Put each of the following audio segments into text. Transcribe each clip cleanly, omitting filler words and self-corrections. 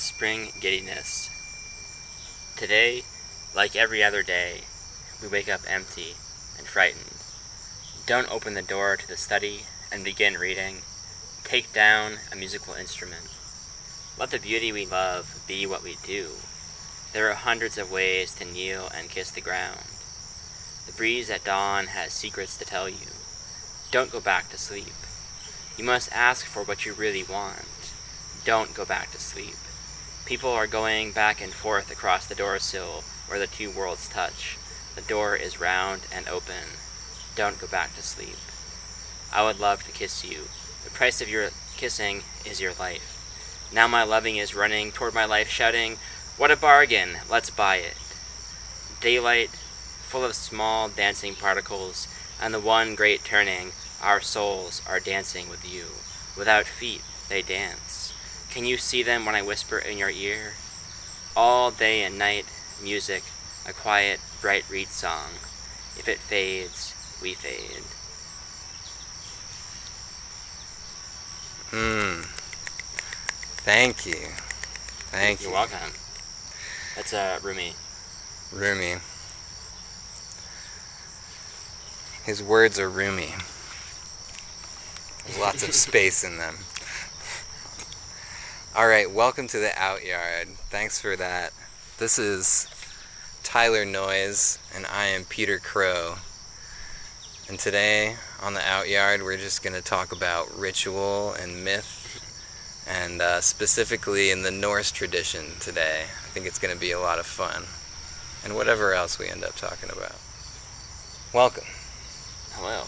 spring giddiness. Today, like every other day, we wake up empty and frightened. Don't open the door to the study and begin reading. Take down a musical instrument. Let the beauty we love be what we do. There are hundreds of ways to kneel and kiss the ground. The breeze at dawn has secrets to tell you. Don't go back to sleep. You must ask for what you really want. Don't go back to sleep. People are going back and forth across the door sill where the two worlds touch. The door is round and open. Don't go back to sleep. I would love to kiss you. The price of your kissing is your life. Now my loving is running toward my life, shouting, "What a bargain! Let's buy it." Daylight, full of small dancing particles, and the one great turning, our souls are dancing with you. Without feet, they dance. Can you see them when I whisper in your ear? All day and night, music, a quiet, bright reed song. If it fades, we fade. Thank you. Thank you. You're welcome. That's Rumi. Rumi. His words are roomy. There's lots of space in them. Alright, welcome to the Out Yard. Thanks for that. This is Tyler Noyes, and I am Peter Crow. And today, on the Out Yard, we're just going to talk about ritual and myth, and specifically in the Norse tradition today. I think it's going to be a lot of fun. And whatever else we end up talking about. Welcome. Hello.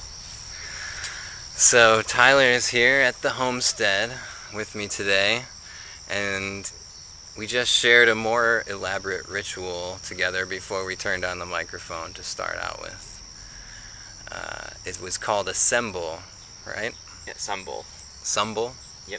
So Tyler is here at the homestead with me today, and we just shared a more elaborate ritual together before we turned on the microphone to start out with. It was called a semble, right? Yeah, Sumble. Sumble? Yep.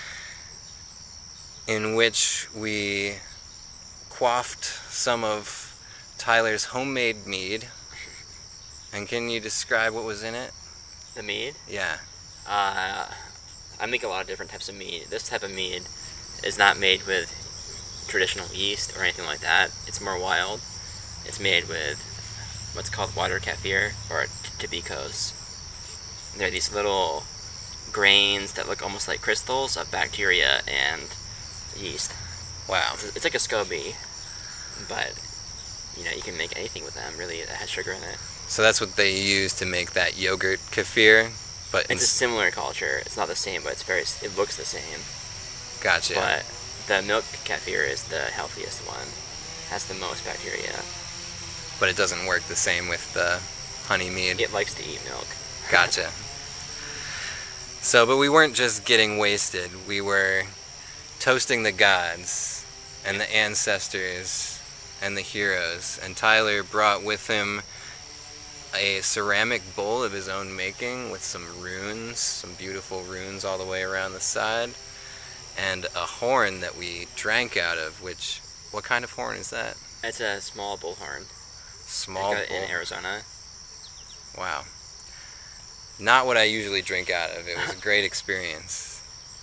In which we quaffed some of Tyler's homemade mead. And can you describe what was in it? The mead? Yeah. I make a lot of different types of mead. This type of mead is not made with traditional yeast or anything like that. It's more wild. It's made with what's called water kefir, or tabikos. They're these little grains that look almost like crystals of bacteria and yeast. Wow. It's like a SCOBY, but you can make anything with them really that has sugar in it. So that's what they use to make that yogurt kefir, but It's a similar culture. It's not the same, but it looks the same. Gotcha. But the milk kefir is the healthiest one. Has the most bacteria. But it doesn't work the same with the honey mead. It likes to eat milk. Gotcha. So, but we weren't just getting wasted. We were toasting the gods and the ancestors and the heroes. And Tyler brought with him a ceramic bowl of his own making with some runes, some beautiful runes all the way around the side, and a horn that we drank out of, which, what kind of horn is that? It's a small bullhorn. Small I got it bull. in Arizona. Wow. Not what I usually drink out of. It was a great experience.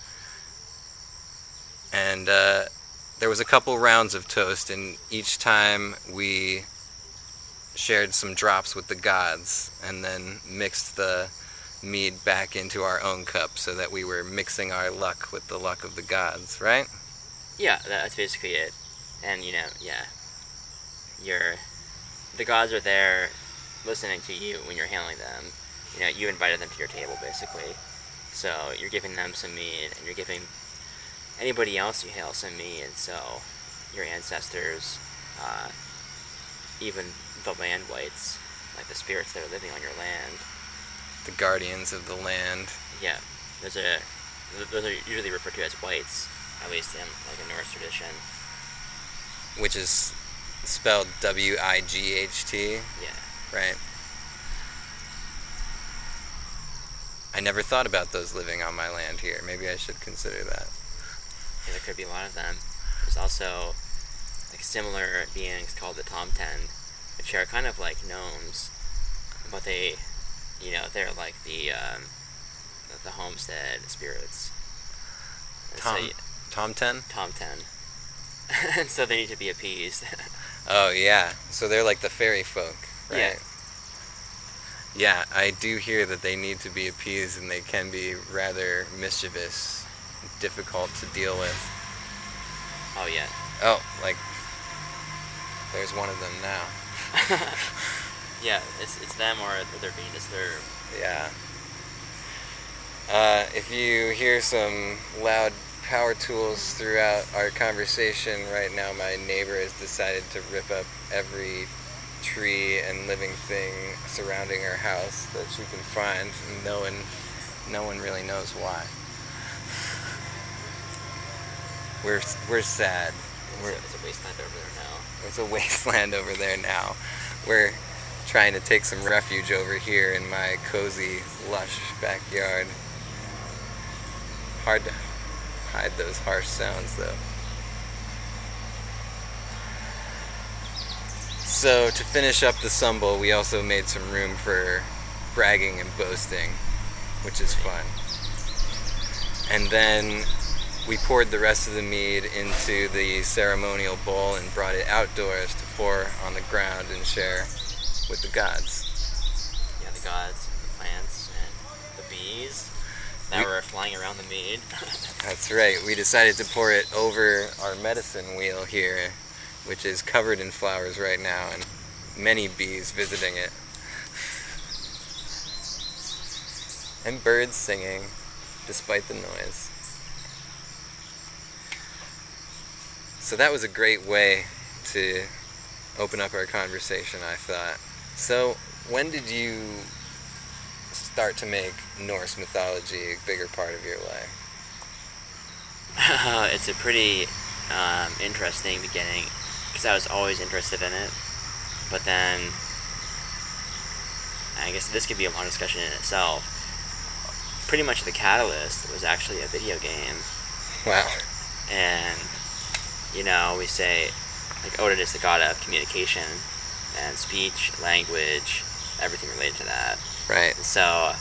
And there was a couple rounds of toast, and each time we shared some drops with the gods and then mixed the mead back into our own cup so that we were mixing our luck with the luck of the gods, right? Yeah, that's basically it. And the gods are there listening to you when you're handling them. You invited them to your table basically. So you're giving them some mead, and you're giving anybody else you hail some mead. So your ancestors, even the land wights, like the spirits that are living on your land. The guardians of the land. Yeah, those are usually referred to as wights, at least in like a Norse tradition. Which is spelled W-I-G-H-T. Yeah. Right. I never thought about those living on my land here. Maybe I should consider that. Yeah, there could be a lot of them. There's also like similar beings called the Tomten, which are kind of like gnomes, but they're like the homestead spirits. Tomten? Tomten. and so they need to be appeased. Oh, yeah. So they're like the fairy folk, right? Yeah, I do hear that they need to be appeased and they can be rather mischievous, difficult to deal with. Oh, yeah. Oh, like, there's one of them now. Yeah, it's them or they're being disturbed. Yeah. If you hear some loud power tools throughout our conversation right now, my neighbor has decided to rip up every tree and living thing surrounding our house that she can find, and no one really knows why. We're sad. It's a wasteland over there now. It's a wasteland over there now. We're trying to take some refuge over here in my cozy, lush backyard. Hard to hide those harsh sounds, though. So, to finish up the sumble, we also made some room for bragging and boasting, which is fun. And then we poured the rest of the mead into the ceremonial bowl and brought it outdoors to pour on the ground and share with the gods. Yeah, the gods, the plants, and the bees that were flying around the mead. That's right. We decided to pour it over our medicine wheel here, which is covered in flowers right now, and many bees visiting it. And birds singing, despite the noise. So that was a great way to open up our conversation, I thought. So, when did you start to make Norse mythology a bigger part of your life? It's a pretty interesting beginning, because I was always interested in it. But then, I guess this could be a long discussion in itself. Pretty much the catalyst was actually a video game. Wow. And, you know, we say, like, Odin is the god of communication and speech, language, everything related to that. Right. So, I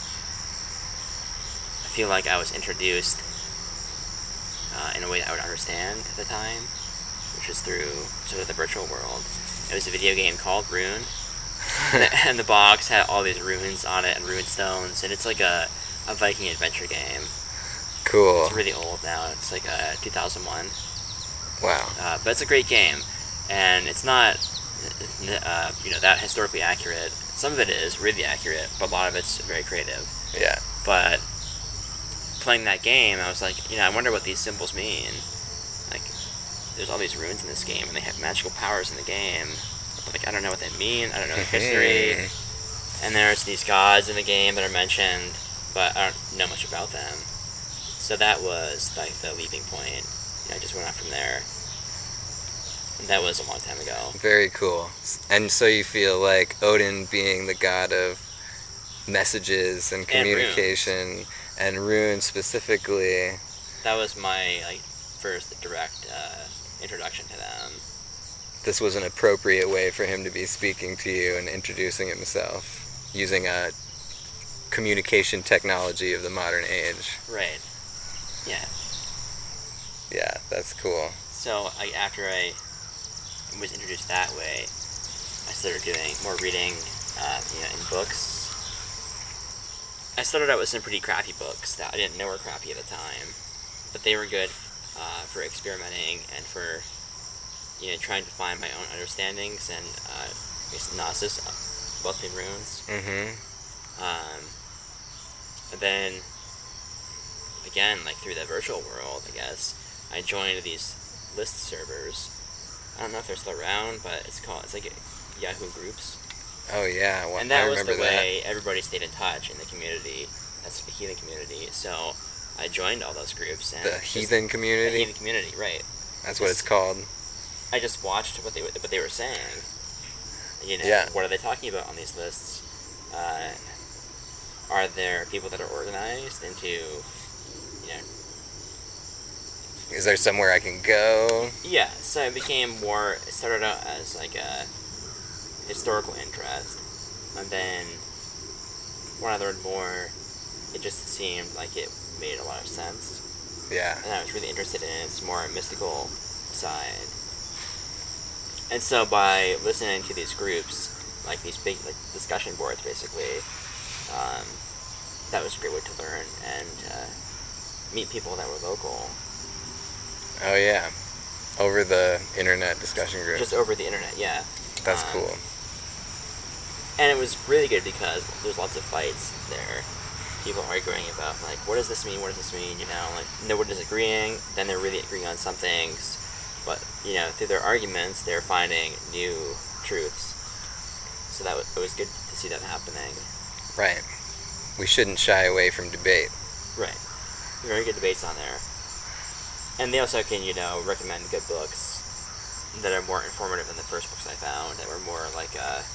feel like I was introduced in a way that I would understand at the time, which was through sort of the virtual world. It was a video game called Rune, and the box had all these runes on it and rune stones, and it's like a Viking adventure game. Cool. It's really old now. It's like 2001. Wow. But it's a great game, and it's not that historically accurate. Some of it is really accurate, but a lot of it's very creative. Yeah. But playing that game, I was like, I wonder what these symbols mean. Like, there's all these runes in this game, and they have magical powers in the game. But, like, I don't know what they mean. I don't know the history. And there's these gods in the game that are mentioned, but I don't know much about them. So that was, like, the leaping point. I just went on from there. And that was a long time ago. Very cool. And so you feel like Odin being the god of messages and communication and runes specifically. That was my first direct introduction to them. This was an appropriate way for him to be speaking to you and introducing himself using a communication technology of the modern age. Right. Yeah. Yeah, that's cool. So after I was introduced that way, I started doing more reading, in books. I started out with some pretty crappy books that I didn't know were crappy at the time, but they were good for experimenting and for trying to find my own understandings and gnosis about the runes. Mm-hmm. And then again, through the virtual world, I guess I joined these list servers. I don't know if they're still around, but it's like Yahoo groups. Oh yeah, well, and that I was remember the way everybody stayed in touch in the community. That's the heathen community. So I joined all those groups. And the heathen community. The heathen community, right? That's what it's called. I just watched what they were saying. Yeah. What are they talking about on these lists? Are there people that are organized into, Is there somewhere I can go? Yeah, so it started out as like a historical interest, and then when I learned more, it just seemed like it made a lot of sense. Yeah. And I was really interested in its more mystical side. And so by listening to these groups, like these big like discussion boards, basically, um, that was a great way to learn and meet people that were local. Oh yeah, over the internet discussion group. Just over the internet, yeah. That's cool. And it was really good because there's lots of fights there. People arguing about, like, what does this mean, what does this mean, you know, like, nobody's agreeing, then they're really agreeing on some things, but, you know, through their arguments, they're finding new truths. So it was good to see that happening. Right. We shouldn't shy away from debate. Right. Very good debates on there. And they also can, you know, recommend good books that are more informative than the first books I found, that were more like,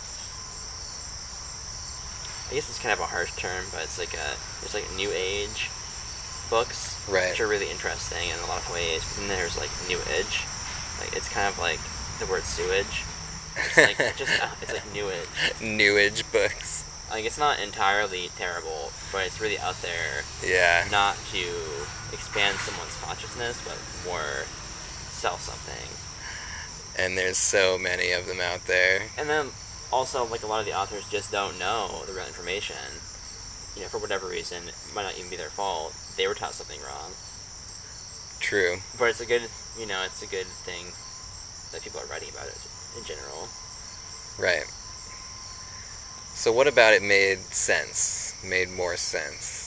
I guess it's kind of a harsh term, but it's like new age books, right, which are really interesting in a lot of ways. But then there's like new age, like it's kind of like the word sewage. It's like it's like new age. New age books. Like it's not entirely terrible, but it's really out there. Yeah. Not to expand someone's consciousness, but more sell something. And there's so many of them out there. And then also, like, a lot of the authors just don't know the real information. You know, for whatever reason, it might not even be their fault. They were taught something wrong. True. But it's a good, you know, it's a good thing that people are writing about it in general. Right. So what about it made sense? Made more sense?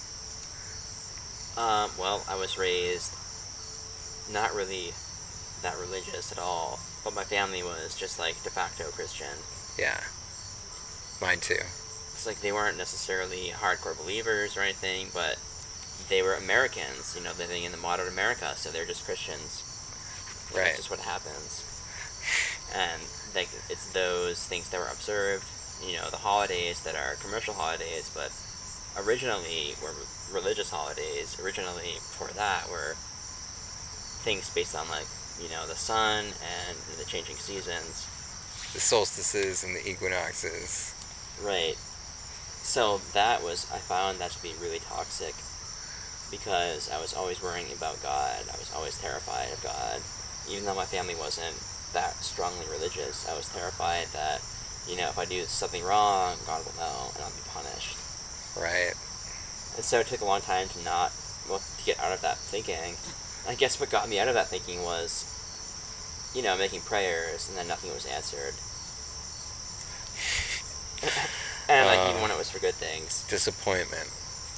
Well, I was raised not really that religious at all, but my family was just, like, de facto Christian. Yeah. Mine too. It's like they weren't necessarily hardcore believers or anything, but they were Americans, you know, living in the modern America, so they're just Christians. Right. That's just what happens. And like it's those things that were observed, you know, the holidays that are commercial holidays, but originally were religious holidays. Originally, before that, were things based on, like, you know, the sun and the changing seasons. The solstices and the equinoxes. Right. So that I found that to be really toxic, because I was always worrying about God. I was always terrified of God. Even though my family wasn't that strongly religious, I was terrified that, you know, if I do something wrong, God will know and I'll be punished. Right. And so it took a long time to get out of that thinking. I guess what got me out of that thinking was, you know, making prayers and then nothing was answered. And, like, even when it was for good things. Disappointment.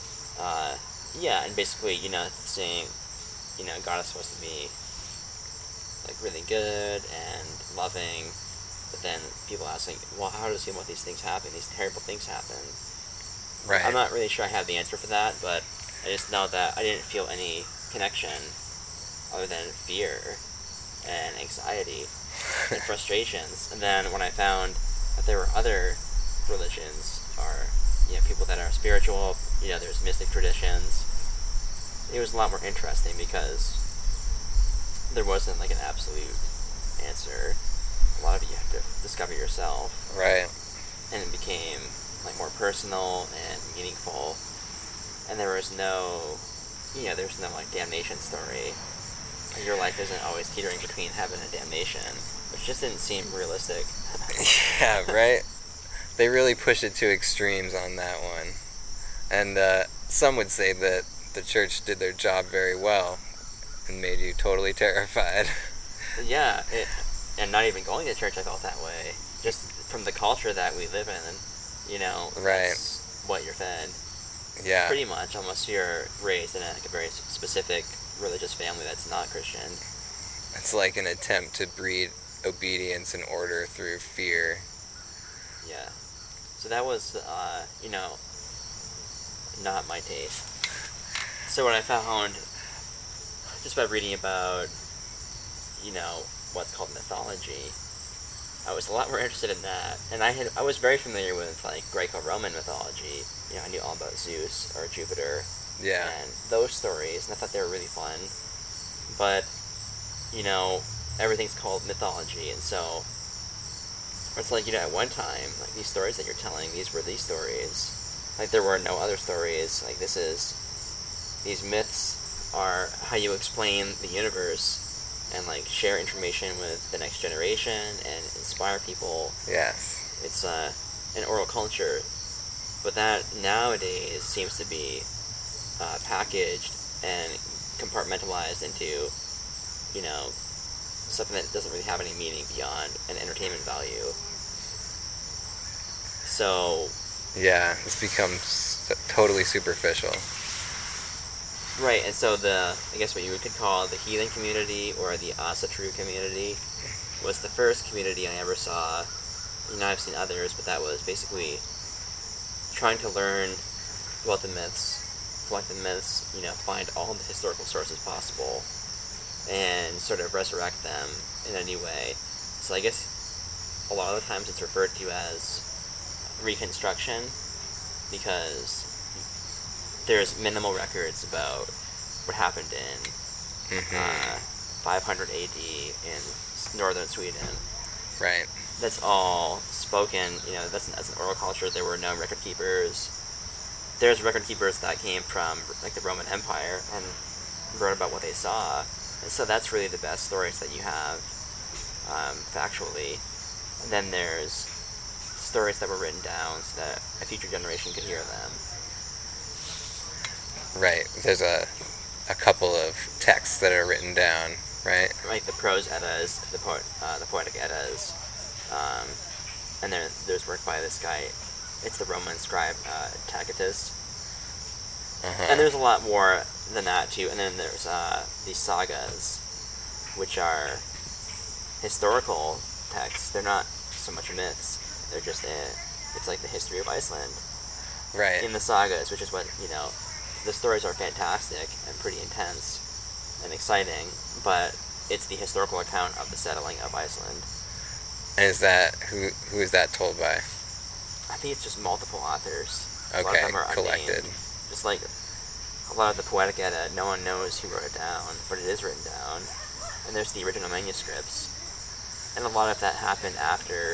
Yeah, and basically, you know, saying, you know, God is supposed to be, like, really good and loving, but then people asking, well, how does he want these things happen? These terrible things happen. Right. I'm not really sure I have the answer for that, but I just know that I didn't feel any connection other than fear and anxiety and frustrations. And then when I found that there were other religions, or, you know, people that are spiritual, you know, there's mystic traditions, it was a lot more interesting because there wasn't, like, an absolute answer. A lot of it you have to discover yourself. Right. And it became, like, more personal and meaningful. And there was no, you know, there's no, like, damnation story. Your life isn't always teetering between heaven and damnation, which just didn't seem realistic. Yeah, right? They really push it to extremes on that one. And some would say that the church did their job very well and made you totally terrified. Yeah, and not even going to church, I felt that way. Just from the culture that we live in, you know, right. That's what you're fed. Yeah. Pretty much, unless you're raised in a very specific religious family that's not Christian. It's like an attempt to breed obedience and order through fear. Yeah. So that was, you know, not my taste. So what I found, just by reading about, you know, what's called mythology, I was a lot more interested in that. And I was very familiar with, like, Greco-Roman mythology. You know, I knew all about Zeus or Jupiter. Yeah. And those stories, and I thought they were really fun. But, you know, everything's called mythology, and so it's like, you know, at one time, like, these stories that you're telling, these were these stories. Like, there were no other stories. Like, these myths are how you explain the universe and like share information with the next generation and inspire people. Yes. It's an oral culture, but that nowadays seems to be packaged and compartmentalized into, you know, something that doesn't really have any meaning beyond an entertainment value. So, Yeah, it's become totally superficial. right, and so I guess what you could call the heathen community or the Asatru community was the first community I ever saw. You know, I've seen others, but that was basically trying to learn about the myths, collect the myths, you know, find all the historical sources possible, and sort of resurrect them in a new way. So I guess a lot of the times it's referred to as reconstruction because there's minimal records about what happened in 500 AD in northern Sweden. Right. That's all spoken, you know, that's an oral culture. There were no record keepers. There's record keepers that came from like the Roman Empire and wrote about what they saw. And so that's really the best stories that you have factually. And then there's stories that were written down so that a future generation could hear them. Right. There's a couple of texts that are written down, right? Like the prose Eddas, the poetic Eddas, and then there's work by this guy. It's the Roman scribe Tacitus, and there's a lot more than that too. And then there's these sagas, which are historical texts. They're not so much myths. They're just it's like the history of Iceland. Right. In the sagas, which is what, you know, the stories are fantastic and pretty intense and exciting, but it's the historical account of the settling of Iceland. And is that who is that told by? I think it's just multiple authors. Okay, a lot of them are collected. unnamed. Just like a lot of the Poetic Edda, no one knows who wrote it down, but it is written down. And there's the original manuscripts. And a lot of that happened after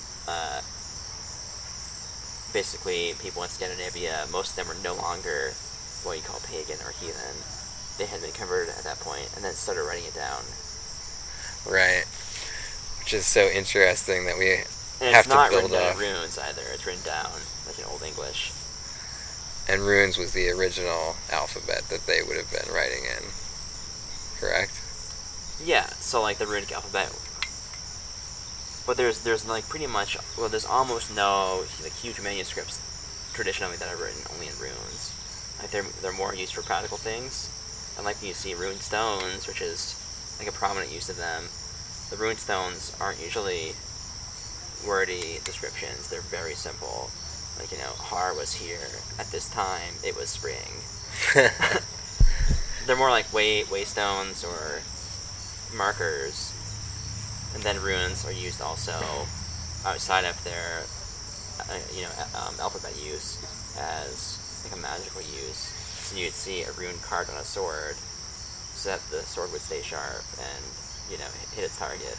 basically people in Scandinavia, most of them were no longer what you call pagan or heathen. They had been converted at that point and then started writing it down. Right. Which is so interesting that we and have it's not to build written down up. in runes either. It's written down like in Old English. And runes was the original alphabet that they would have been writing in, correct? Yeah, so like the runic alphabet. But there's like pretty much, well, there's almost no like huge manuscripts traditionally that are written only in runes. Like they're more used for practical things. And like you see rune stones, which is like a prominent use of them. The rune stones aren't usually wordy descriptions. They're very simple. Like, you know, Har was here at this time. It was spring. They're more like waystones or markers. And then runes are used also outside of their, alphabet use as like a magical use. So you'd see a rune carved on a sword, so that the sword would stay sharp and, you know, hit its target.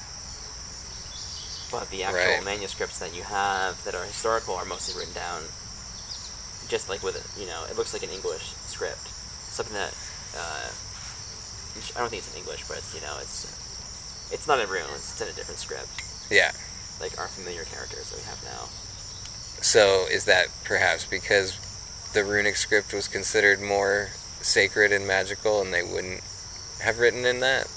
But the actual manuscripts that you have that are historical are mostly written down just like with it, you know, it looks like an English script. Something that, I don't think it's in English, but, you know, it's not in runes, it's in a different script. Yeah. Like our familiar characters that we have now. So is that perhaps because the runic script was considered more sacred and magical and they wouldn't have written in that?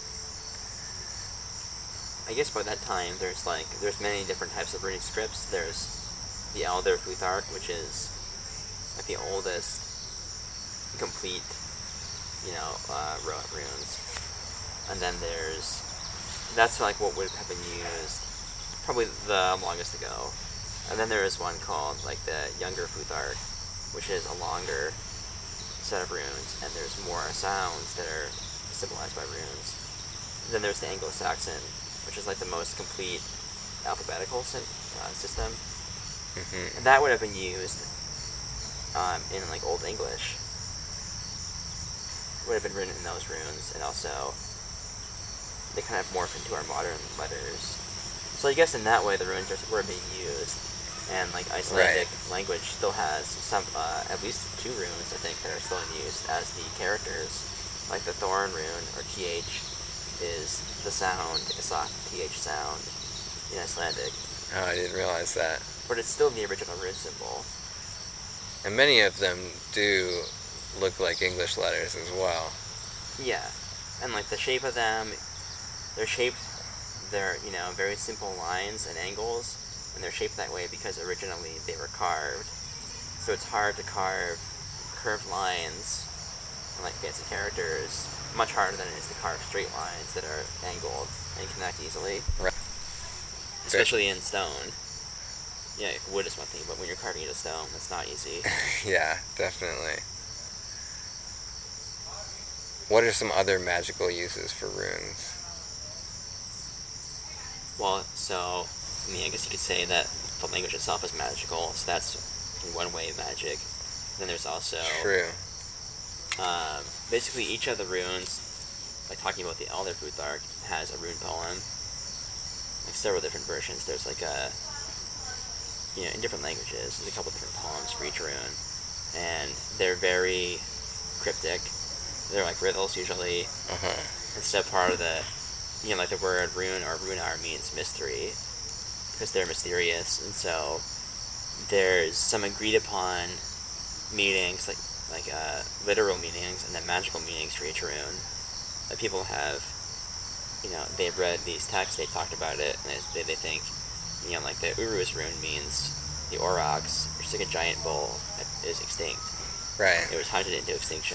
I guess by that time there's many different types of runic scripts. There's the Elder Futhark, which is like the oldest complete, row of runes. And then that's like what would have been used probably the longest ago. And then there is one called like the Younger Futhark, which is a longer set of runes, and there's more sounds that are symbolized by runes. And then there's the Anglo-Saxon, which is like the most complete alphabetical system. Mm-hmm. And that would have been used in like Old English. Would have been written in those runes, and also they kind of morph into our modern letters. So I guess in that way the runes were being used, and like Icelandic language still has some, at least 2 runes I think that are still in use as the characters, like the Thorn rune or TH, is the sound, TH sound in Icelandic. Oh, I didn't realize that. But it's still the original rune symbol. And many of them do look like English letters as well. Yeah. And like the shape of them, they're, very simple lines and angles, and they're shaped that way because originally they were carved. So it's hard to carve curved lines and like fancy characters, much harder than it is to carve straight lines that are angled and connect easily. Right. Especially in stone. Yeah, wood is one thing, but when you're carving it in stone, that's not easy. Yeah, definitely. What are some other magical uses for runes? Well, so, I guess you could say that the language itself is magical, so that's in one way magic. Then there's also... True. Basically, each of the runes, like talking about the Elder Futhark, has a rune poem. Like several different versions. There's like in different languages, there's a couple different poems for each rune. And they're very cryptic. They're like riddles usually. Instead of part of the, like the word rune or runar means mystery, because they're mysterious. And so there's some agreed upon meanings, like literal meanings, and then magical meanings for each rune that people have. They've read these texts, they've talked about it, and they think, like the Uruz rune means the aurochs, which is like a giant bull that is extinct. Right. It was hunted into extinction.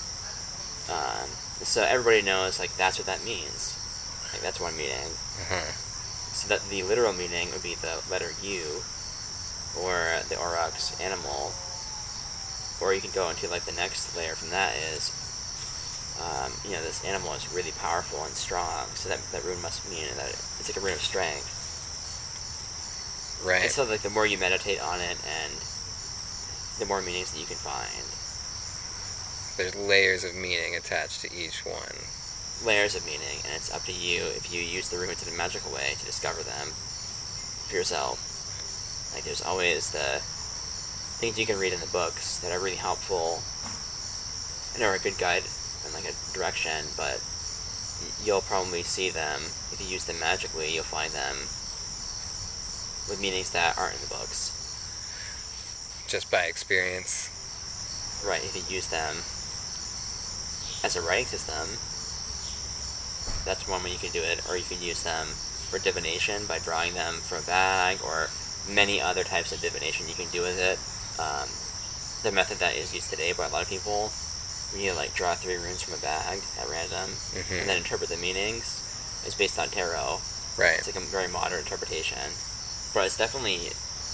So everybody knows, like, that's what that means. Like, that's one meaning. So that the literal meaning would be the letter U, or the aurochs animal. Or you can go into, like, the next layer from that is, this animal is really powerful and strong, so that rune must mean that it's like a rune of strength. Right. And so, like, the more you meditate on it, and the more meanings that you can find. There's layers of meaning attached to each one. Layers of meaning, and it's up to you if you use the runes in a magical way to discover them for yourself. Like, there's always the things you can read in the books that are really helpful and are a good guide and like a direction, but you'll probably see them, if you use them magically, you'll find them with meanings that aren't in the books. Just by experience. Right, if you use them as a writing system, that's one way you can do it, or you can use them for divination by drawing them from a bag, or many other types of divination you can do with it. The method that is used today by a lot of people, where you like draw 3 runes from a bag at random, and then interpret the meanings, is based on tarot. Right. It's like a very modern interpretation, but it definitely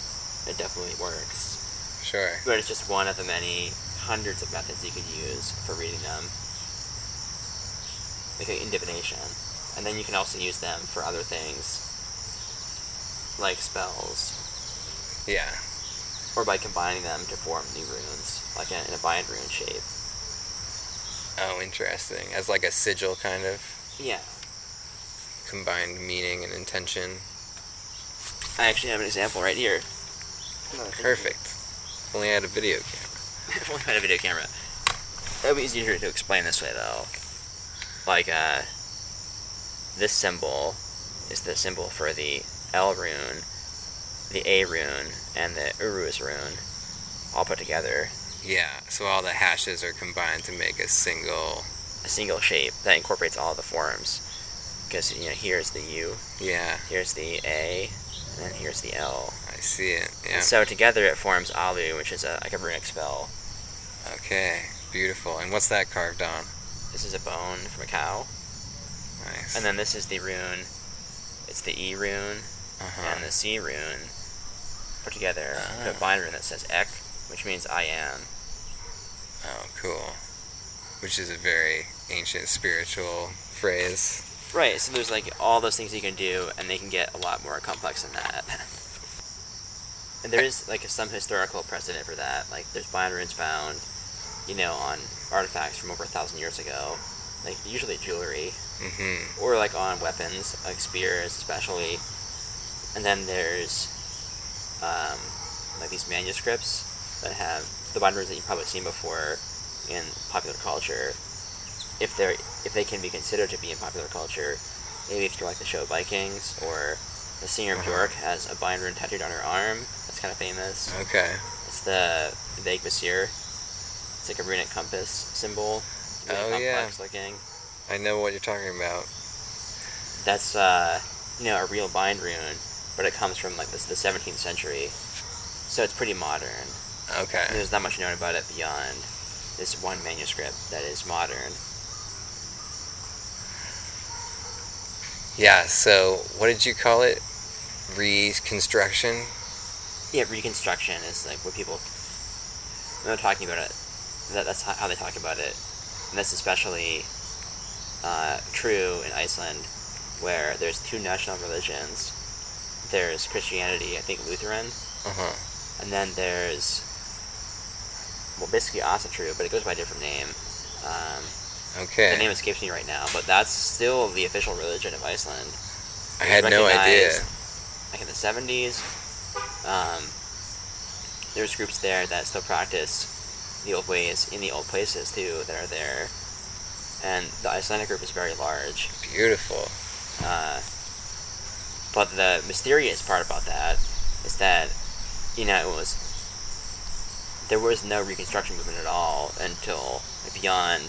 works. Sure. But it's just one of the many hundreds of methods you could use for reading them, like in divination. And then you can also use them for other things, like spells. Yeah. Or by combining them to form new runes, like in a bind rune shape. Oh, interesting. As like a sigil, kind of? Yeah. Combined meaning and intention. I actually have an example right here. Perfect. If only I had a video camera. If only I had a video camera. It would be easier to explain this way, though. Like, this symbol is the symbol for the L rune, the A rune, and the Uruz rune, all put together. Yeah, so all the hashes are combined to make a single shape that incorporates all the forms. Because, here's the U. Yeah. Here's the A, and then here's the L. I see it, yeah. And so together it forms Alu, which is like a runic spell. Okay, beautiful. And what's that carved on? This is a bone from a cow. Nice. And then this is the rune. It's the E rune and the C rune put together to a bind rune that says Ek, which means I am. Oh, cool. Which is a very ancient spiritual phrase. Right, so there's like all those things you can do, and they can get a lot more complex than that. And there is like some historical precedent for that. Like there's bind runes found, on artifacts from over 1,000 years ago, like usually jewelry, or like on weapons, like spears especially. And then there's like these manuscripts that have the bind runes that you've probably seen before in popular culture. if they can be considered to be in popular culture, maybe if you like the show Vikings, or the singer Bjork has a bind rune tattooed on her arm. That's kind of famous. Okay. It's the Vegvisir. It's like a runic compass symbol. It's really complex looking. I know what you're talking about. That's a real bind rune, but it comes from like the 17th century, so it's pretty modern. Okay. And there's not much known about it beyond this one manuscript that is modern. Yeah, so what did you call it? Reconstruction? Yeah, reconstruction is like what people, when they're talking about it, that's how they talk about it. And that's especially true in Iceland, where there's two national religions. There's Christianity, I think Lutheran, Uh-huh. and then there's, well, basically Asatru, but it goes by a different name. Okay. The name escapes me right now, but that's still the official religion of Iceland. I had no idea. Like in the 70s, there's groups there that still practice the old ways in the old places too that are there, and the Icelandic group is very large. Beautiful. But the mysterious part about that is that, there was no Reconstruction movement at all until beyond,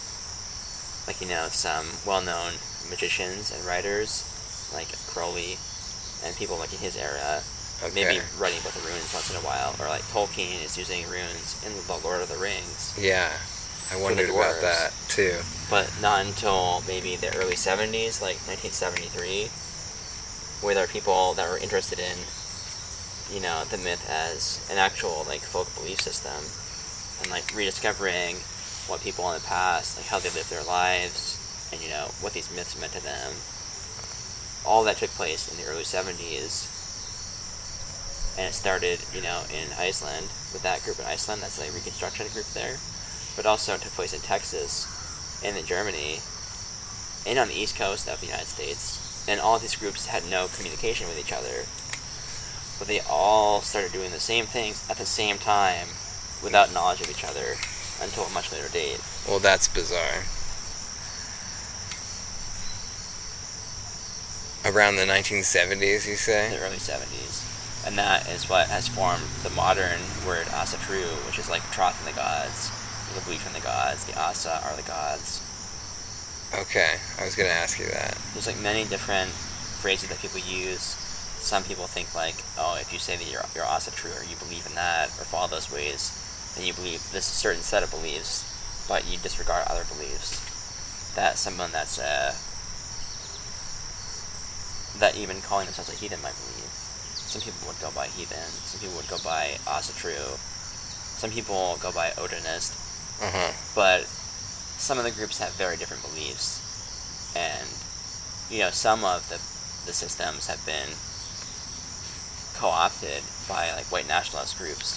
some well-known magicians and writers, like Crowley, and people like in his era, maybe writing about the runes once in a while, or like Tolkien is using runes in The Lord of the Rings. Yeah, I wondered about that too. But not until maybe the early 70s, like 1973, where there are people that were interested in, the myth as an actual folk belief system, and rediscovering what people in the past, how they lived their lives, and what these myths meant to them. All that took place in the early 70s, and it started, in Iceland, with that group in Iceland, that's a Reconstruction group there, but also it took place in Texas, and in Germany, and on the East Coast of the United States, and all of these groups had no communication with each other, but they all started doing the same things at the same time, without knowledge of each other, until a much later date. Well, that's bizarre. Around the 1970s, you say? The early 70s. And that is what has formed the modern word Asatru, which is like troth in the gods, the belief in the gods. The Asa are the gods. Okay, I was going to ask you that. There's many different phrases that people use. Some people think if you say that you're Asatru, or you believe in that, or follow those ways, then you believe this certain set of beliefs, but you disregard other beliefs. That's someone that even calling themselves a heathen might believe. Some people would go by heathen. Some people would go by Asatru. Some people go by Odinist. Uh-huh. But some of the groups have very different beliefs, and some of the systems have been co-opted by white nationalist groups.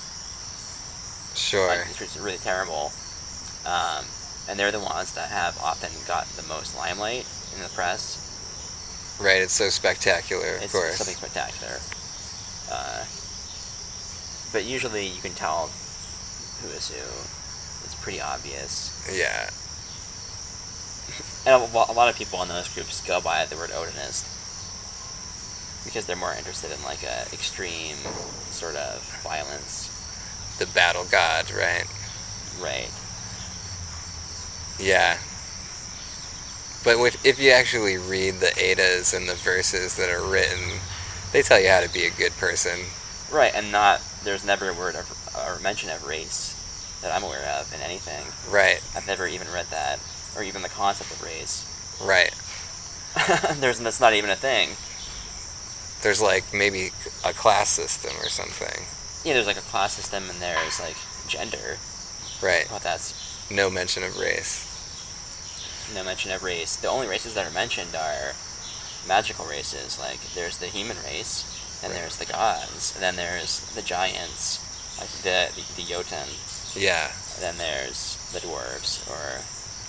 Sure. It's really terrible, and they're the ones that have often got the most limelight in the press. Right, it's so spectacular, of course. It's something spectacular. But usually you can tell who is who. It's pretty obvious. Yeah. And a lot of people in those groups go by the word Odinist, because they're more interested in a extreme sort of violence. The battle god, right? Right. Yeah. But if you actually read the Eddas and the verses that are written, they tell you how to be a good person. Right, and there's never a word or mention of race that I'm aware of in anything. Right. I've never even read that, or even the concept of race. Right. That's not even a thing. There's maybe a class system or something. Yeah, there's a class system, and there's gender. Right. But that's no mention of race. No mention of race. The only races that are mentioned are magical races. There's the human race, and there's the gods, and then there's the giants, the Jotun. Yeah. And then there's the dwarves, or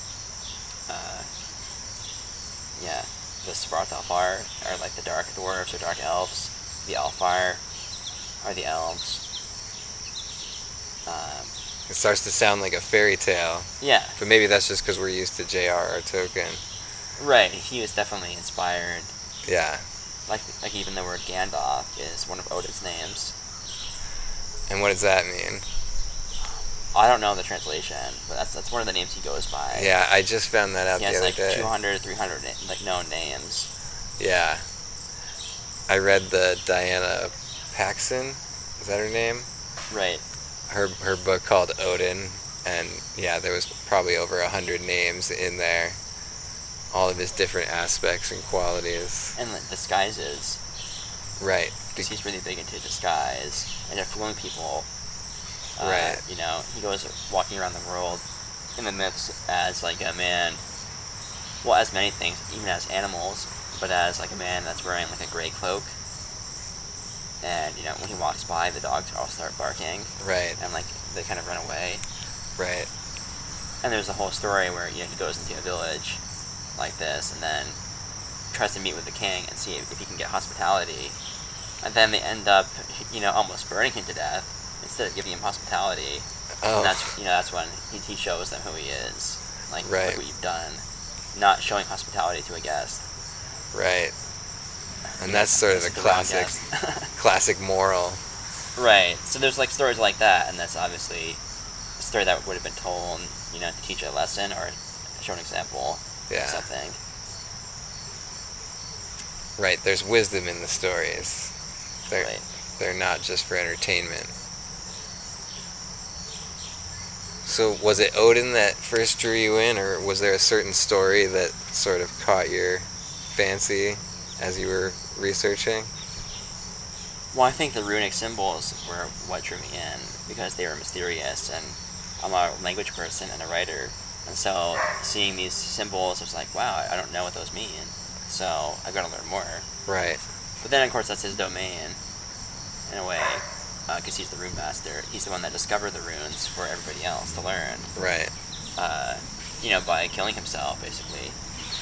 the Svartalfar are the dark dwarves or dark elves. The Alfar are the elves. It starts to sound like a fairy tale. Yeah. But maybe that's just because we're used to J.R.R. Tolkien. Right. He was definitely inspired. Yeah. Like even the word Gandalf is one of Odin's names. And what does that mean? I don't know the translation, but that's one of the names he goes by. Yeah, I just found that out He the has other like day. 200, 300 like known names. Yeah. I read the Diana Paxson, is that her name? Right. Her book called Odin, and yeah, there was probably over 100 names in there. All of his different aspects and qualities. And like, disguises. Right. Because he's really big into disguise and fooling people. Right. You know, he goes walking around the world in the myths as like a man, well, as many things, even as animals, but as like a man that's wearing like a gray cloak. And, you know, when he walks by, the dogs all start barking. Right. And like, they kind of run away. Right. And there's a whole story where, you know, he goes into a village like this and then tries to meet with the king and see if he can get hospitality. And then they end up, you know, almost burning him to death instead of giving him hospitality. Oh. And that's, you know, that's when he shows them who he is. Like, Right. look what you've done. Not showing hospitality to a guest. Right. And that's sort of the classic moral. Right. So there's like stories like that, and that's obviously a story that would have been told, you know, to teach a lesson or show an example Yeah. of something. Right. There's wisdom in the stories. Right. They're not just for entertainment. So was it Odin that first drew you in, or was there a certain story that sort of caught your fancy as you were researching? Well, I think the runic symbols were what drew me in because they were mysterious, and I'm a language person and a writer, and so seeing these symbols, I was like, wow, I don't know what those mean, so I've got to learn more. Right. But then, of course, that's his domain, in a way, because he's the rune master. He's the one that discovered the runes for everybody else to learn. Right. You know, by killing himself, basically.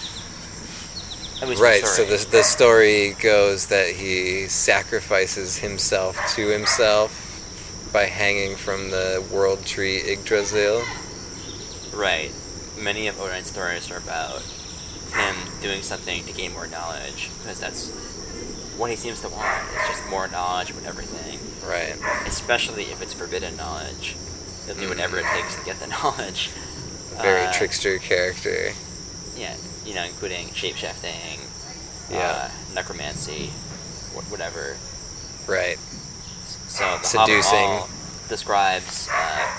Right, so the story goes that he sacrifices himself to himself by hanging from the world tree Yggdrasil. Right. Many of Odin's stories are about him doing something to gain more knowledge, because that's what he seems to want, is just more knowledge about everything. Right. Especially if it's forbidden knowledge. He'll do whatever it takes to get the knowledge. Very trickster character. Yeah, you know, including shape-shifting, necromancy, whatever. Right. So the Seducing. Havamal describes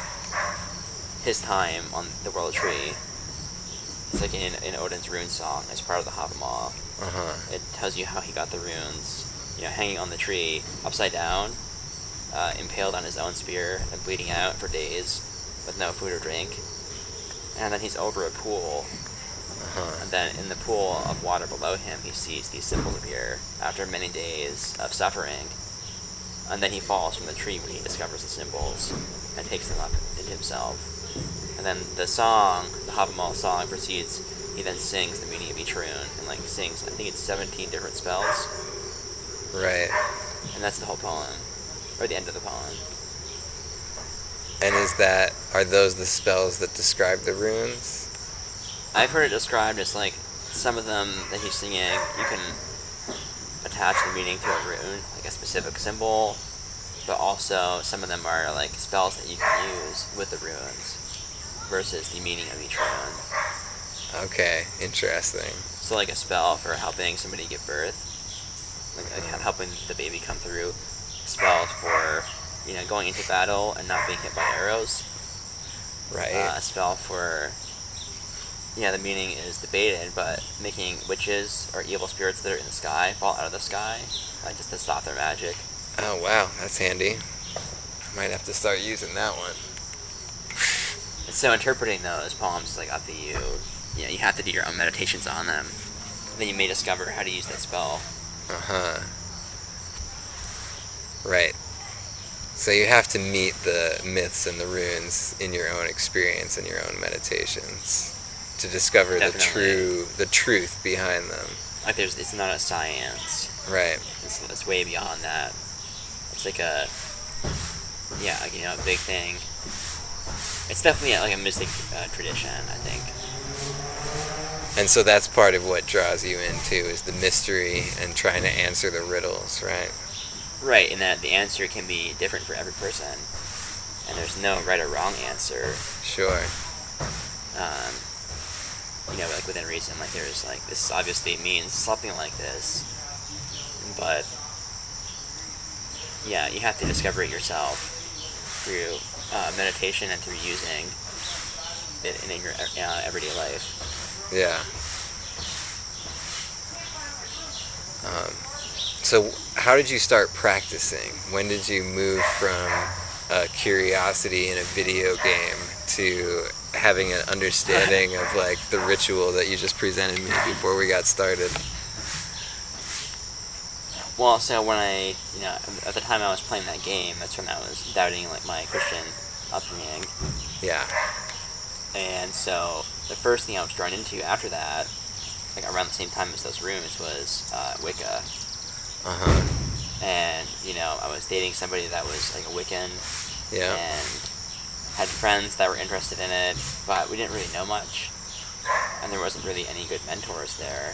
his time on the World Tree. It's like in Odin's rune song as part of the Havamal. Uh-huh. It tells you how he got the runes, you know, hanging on the tree, upside down, impaled on his own spear, and bleeding out for days with no food or drink. And then he's over a pool. Uh-huh. And then in the pool of water below him, he sees these symbols appear after many days of suffering. And then he falls from the tree when he discovers the symbols and takes them up into himself. And then the song, the Havamal song, proceeds. He then sings the meaning of each rune and like sings, I think it's 17 different spells. Right. And that's the whole poem, or the end of the poem. And are those the spells that describe the runes? I've heard it described as like some of them that he's singing, you can attach the meaning to a rune, like a specific symbol, but also some of them are like spells that you can use with the runes versus the meaning of each rune. Okay, interesting. So like a spell for helping somebody give birth, like helping the baby come through, spells for, you know, going into battle and not being hit by arrows. Right. A spell for, yeah, the meaning is debated, but making witches or evil spirits that are in the sky fall out of the sky, like just to stop their magic. Oh wow, that's handy. Might have to start using that one. And so interpreting those poems is like up to you. You know, you have to do your own meditations on them. Then you may discover how to use that spell. Uh-huh. Right. So you have to meet the myths and the runes in your own experience and your own meditations to discover the truth behind them. Like it's not a science. Right. It's way beyond that. It's like a big thing. It's definitely like a mystic tradition, I think. And so that's part of what draws you into is the mystery and trying to answer the riddles, right? Right, in that the answer can be different for every person, and there's no right or wrong answer. Sure. Um, like within reason, like there's like this obviously means something like this, but yeah, you have to discover it yourself through meditation and through using it in your everyday life. Yeah. So how did you start practicing? When did you move from curiosity in a video game to having an understanding of like the ritual that you just presented me before we got started? Well, so when at the time I was playing that game, that's when I was doubting like my Christian upbringing, Yeah. and so the first thing I was drawn into after that, like around the same time as those rooms, was Wicca. Uh-huh. And I was dating somebody that was like a Wiccan, Yeah. and had friends that were interested in it, but we didn't really know much, and there wasn't really any good mentors there.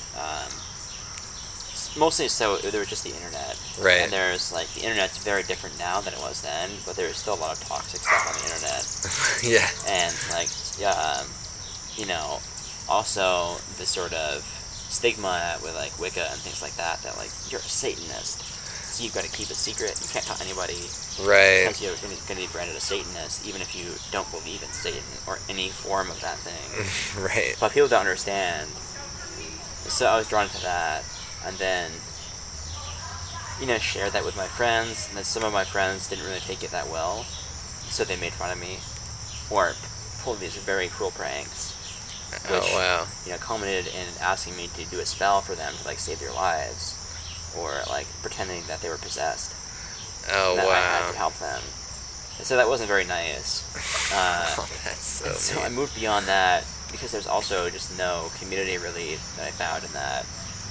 Mostly so there was just the internet, Right. and there's like the internet's very different now than it was then, but there's still a lot of toxic stuff on the internet. Yeah. And like also the sort of stigma with like Wicca and things like that like you're a Satanist, so you've got to keep it secret. You can't tell anybody, Right. because you're going to be branded a Satanist, even if you don't believe in Satan or any form of that thing. Right. But people don't understand. So I was drawn to that, and then shared that with my friends, and then some of my friends didn't really take it that well, so they made fun of me, or pulled these very cruel pranks, which Oh, wow. culminated in asking me to do a spell for them to like save their lives, or like pretending that they were possessed. Oh, and that I had to wow. help them. And so that wasn't very nice. Oh, that's so So I neat. moved beyond that because there's also just no community really that I found in that.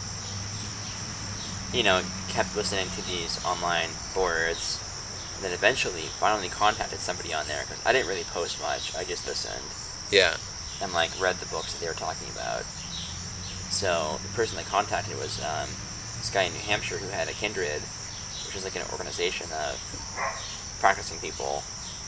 Kept listening to these online boards, and then eventually finally contacted somebody on there because I didn't really post much. I just listened Yeah. and like read the books that they were talking about. So the person I contacted was this guy in New Hampshire who had a Kindred, which is like an organization of practicing people.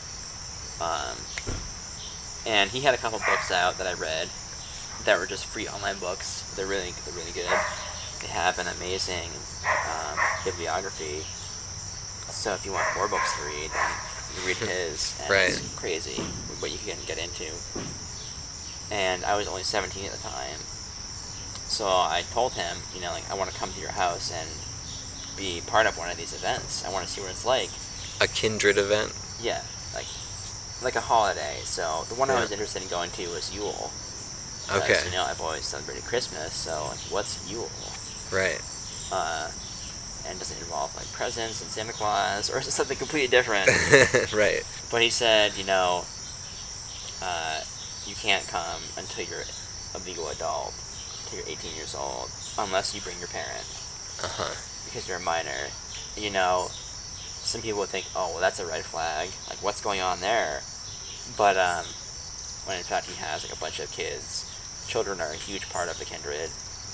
And he had a couple books out that I read that were just free online books. They're really good. They have an amazing bibliography. So if you want more books to read, then you read his, and Right. it's crazy what you can get into. And I was only 17 at the time, so I told him, I want to come to your house and be part of one of these events. I want to see what it's like. A kindred event? Yeah, like a holiday. So the one I Yeah. was interested in going to was Yule. Okay. Because, I've always celebrated Christmas, so like, what's Yule? Right. And does it involve like presents and Santa Claus, or is it something completely different? Right. But he said, you can't come until you're a legal adult, until you're 18 years old, unless you bring your parent, Uh-huh. because you're a minor. Some people would think, oh, well, that's a red flag. Like, what's going on there? But when in fact he has like a bunch of kids. Children are a huge part of the Kindred.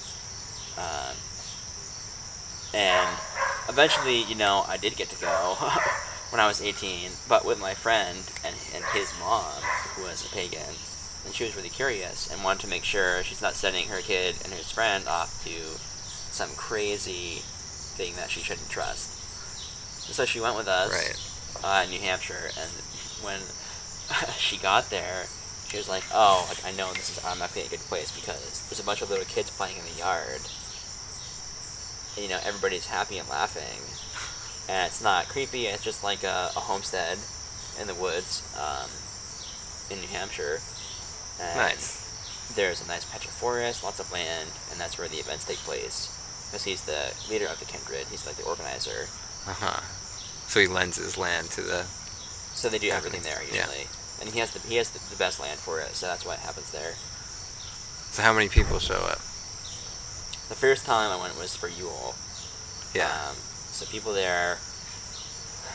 And eventually, I did get to go when I was 18, but with my friend and his mom, who was a pagan, and she was really curious and wanted to make sure she's not sending her kid and his friend off to some crazy thing that she shouldn't trust. And so she went with us in New Hampshire, and when she got there, she was like, "Oh, like, I know this is automatically a good place because there's a bunch of little kids playing in the yard. And, everybody's happy and laughing, and it's not creepy. It's just like a homestead in the woods in New Hampshire. And Nice. there's a nice patch of forest, lots of land, and that's where the events take place. Because he's the leader of the Kindred. He's like the organizer. Uh-huh. So he lends his land to the... So they do everything there Yeah. usually, and he has the best land for it. So that's why it happens there. So how many people show up? The first time I went was for Yule. Yeah. So people there,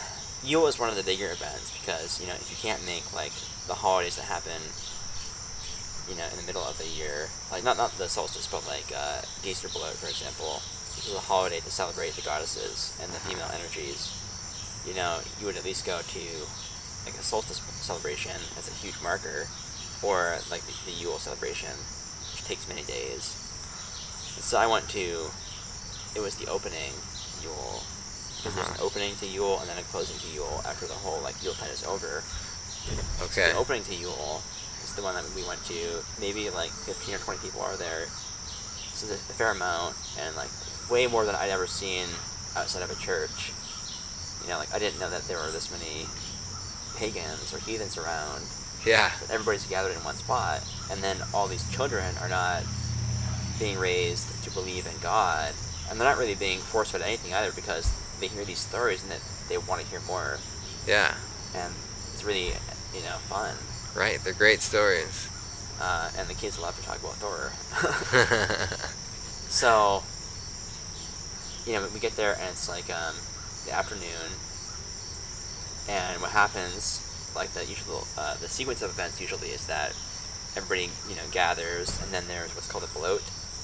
Yule is one of the bigger events because, if you can't make, like, the holidays that happen, in the middle of the year, like, not the solstice, but, like, the Easter bloat, for example, which is a holiday to celebrate the goddesses and the female energies, you would at least go to, like, a solstice celebration as a huge marker, or, like, the Yule celebration, which takes many days. And so I went to, it was the opening Yule, because there's an opening to Yule and then a closing to Yule after the whole, like, Yuletide is over. Okay. So the opening to Yule is the one that we went to. Maybe, like, 15 or 20 people are there. So there's a fair amount, and, like, way more than I'd ever seen outside of a church. Like, I didn't know that there were this many pagans or heathens around. Yeah. But everybody's gathered in one spot, and then all these children are not being raised to believe in God, and they're not really being forced fed anything either, because they hear these stories and that they want to hear more. Yeah. And it's really, fun. Right, they're great stories. And the kids love to talk about Thor. So, we get there and it's like the afternoon, and what happens, like the sequence of events usually is that everybody, gathers, and then there's what's called a bloat.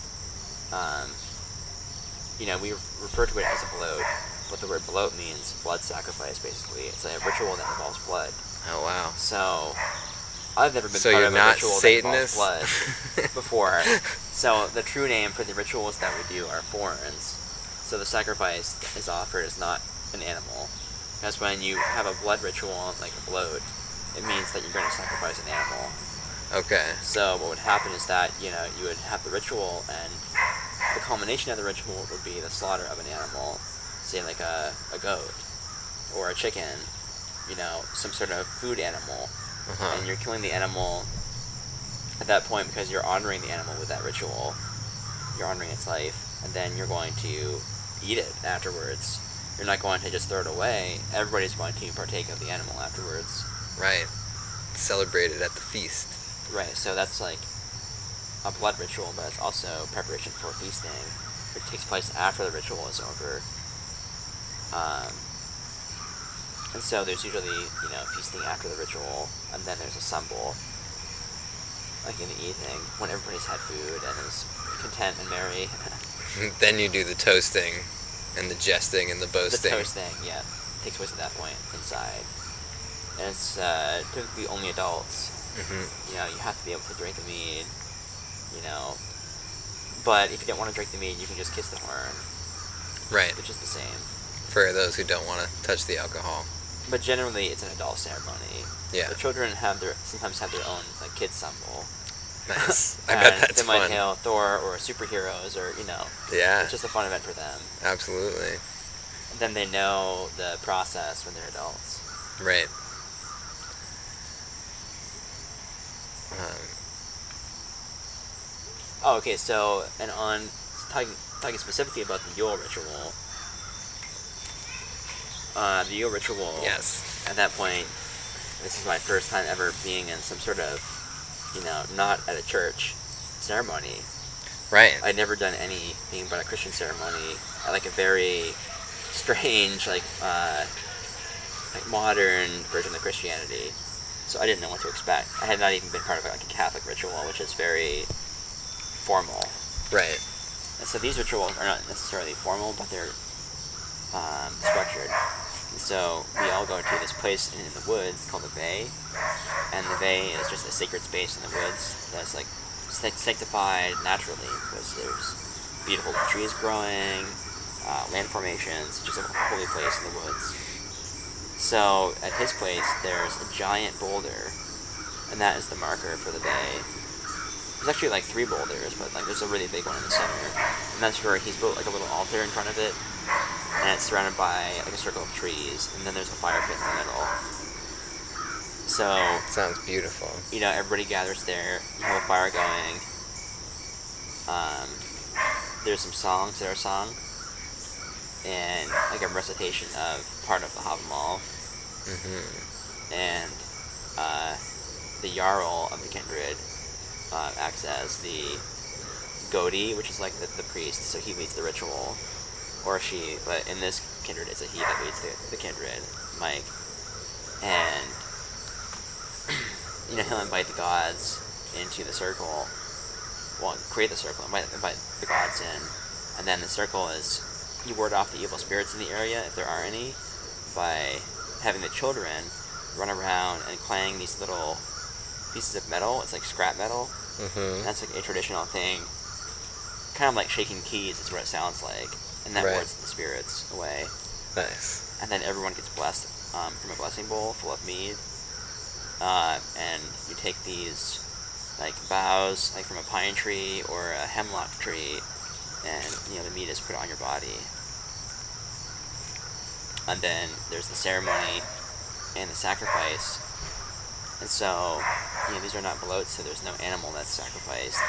We refer to it as a bloat. What the word bloat means, blood sacrifice, basically. It's a ritual that involves blood. Oh, wow. So, I've never been So part you're of a not ritual Satanist? that involves blood before. So, the true name for the rituals that we do are forens. So, the sacrifice is offered is not an animal. Because when you have a blood ritual, like a bloat, it means that you're going to sacrifice an animal. Okay. So, what would happen is that, you would have the ritual, and the culmination of the ritual would be the slaughter of an animal, say like a goat, or a chicken, some sort of food animal. And you're killing the animal at that point because you're honoring the animal with that ritual. You're honoring its life, and then you're going to eat it afterwards. You're not going to just throw it away. Everybody's going to partake of the animal afterwards. Right. Celebrated at the feast. Right, so that's like a blood ritual, but it's also preparation for feasting, which takes place after the ritual is over. And so there's usually, feasting after the ritual, and then there's a sambal, like in the evening, when everybody's had food and is content and merry. Then you do the toasting, and the jesting, and the boasting. The toasting, yeah, takes place at that point inside. And it's typically only adults. Mm-hmm. You have to be able to drink the mead, But if you don't want to drink the mead, you can just kiss the horn. Right. Which is the same. For those who don't want to touch the alcohol. But generally, it's an adult ceremony. Yeah. The children sometimes have their own, like, kids sambal. Nice. I bet that's they might fun. hail Thor or superheroes or, Yeah. It's just a fun event for them. Absolutely. And then they know the process when they're adults. Right. Okay, so, and on talking specifically about the Yule ritual, the Yule ritual, Yes. at that point, this is my first time ever being in some sort of, not at a church ceremony. Right. I'd never done anything but a Christian ceremony at, like, a very strange, like modern version of Christianity. So I didn't know what to expect. I had not even been part of, like, a Catholic ritual, which is very formal. Right. And so these rituals are not necessarily formal, but they're structured. And so we all go to this place in the woods called the Bay, and the Bay is just a sacred space in the woods that's, like, sanctified naturally, because there's beautiful trees growing, land formations, just a holy place in the woods. So at his place, there's a giant boulder, and that is the marker for the Bay. There's actually, like, 3 boulders, but, like, there's a really big one in the center, and that's where he's built, like, a little altar in front of it, and it's surrounded by, like, a circle of trees, and then there's a fire pit in the middle. So Sounds beautiful. Everybody gathers there, you have a fire going, there's some songs that are sung, and, like, a recitation of part of the Havamal, and the Jarl of the Kindred acts as the Godi, which is like the priest, so he leads the ritual, or she, but in this kindred. It's a he that leads the kindred, Mike. And, he'll invite the gods into the circle. Well, create the circle, invite the gods in. And then the circle is, you ward off the evil spirits in the area, if there are any, by having the children run around and clang these little pieces of metal. It's like scrap metal. Mm-hmm. And that's like a traditional thing. Kind of like shaking keys is what it sounds like. And that wards the spirits away. Nice. And then everyone gets blessed from a blessing bowl full of mead. And you take these like boughs, like from a pine tree or a hemlock tree, and the mead is put on your body. And then there's the ceremony and the sacrifice. And so, these are not bloats, so there's no animal that's sacrificed.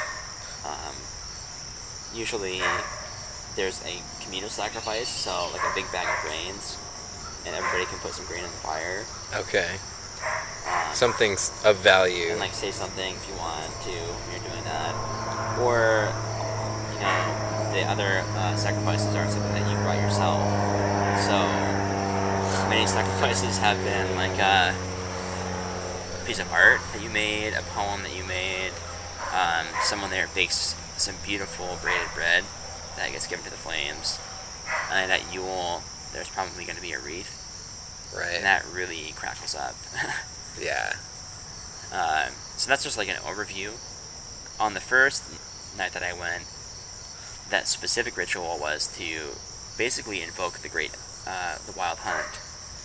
Usually, there's a communal sacrifice, so like a big bag of grains, and everybody can put some grain in the fire. Okay. Something of value. And like say something if you want to when you're doing that. Or, the other sacrifices are something that you brought yourself. So, many sacrifices have been like a piece of art that you made, a poem that you made. Someone there bakes some beautiful braided bread that gets given to the flames. And at Yule, there's probably going to be a wreath. Right. And that really crackles up. Yeah. So that's just like an overview. On the first night that I went, that specific ritual was to basically invoke the wild hunt.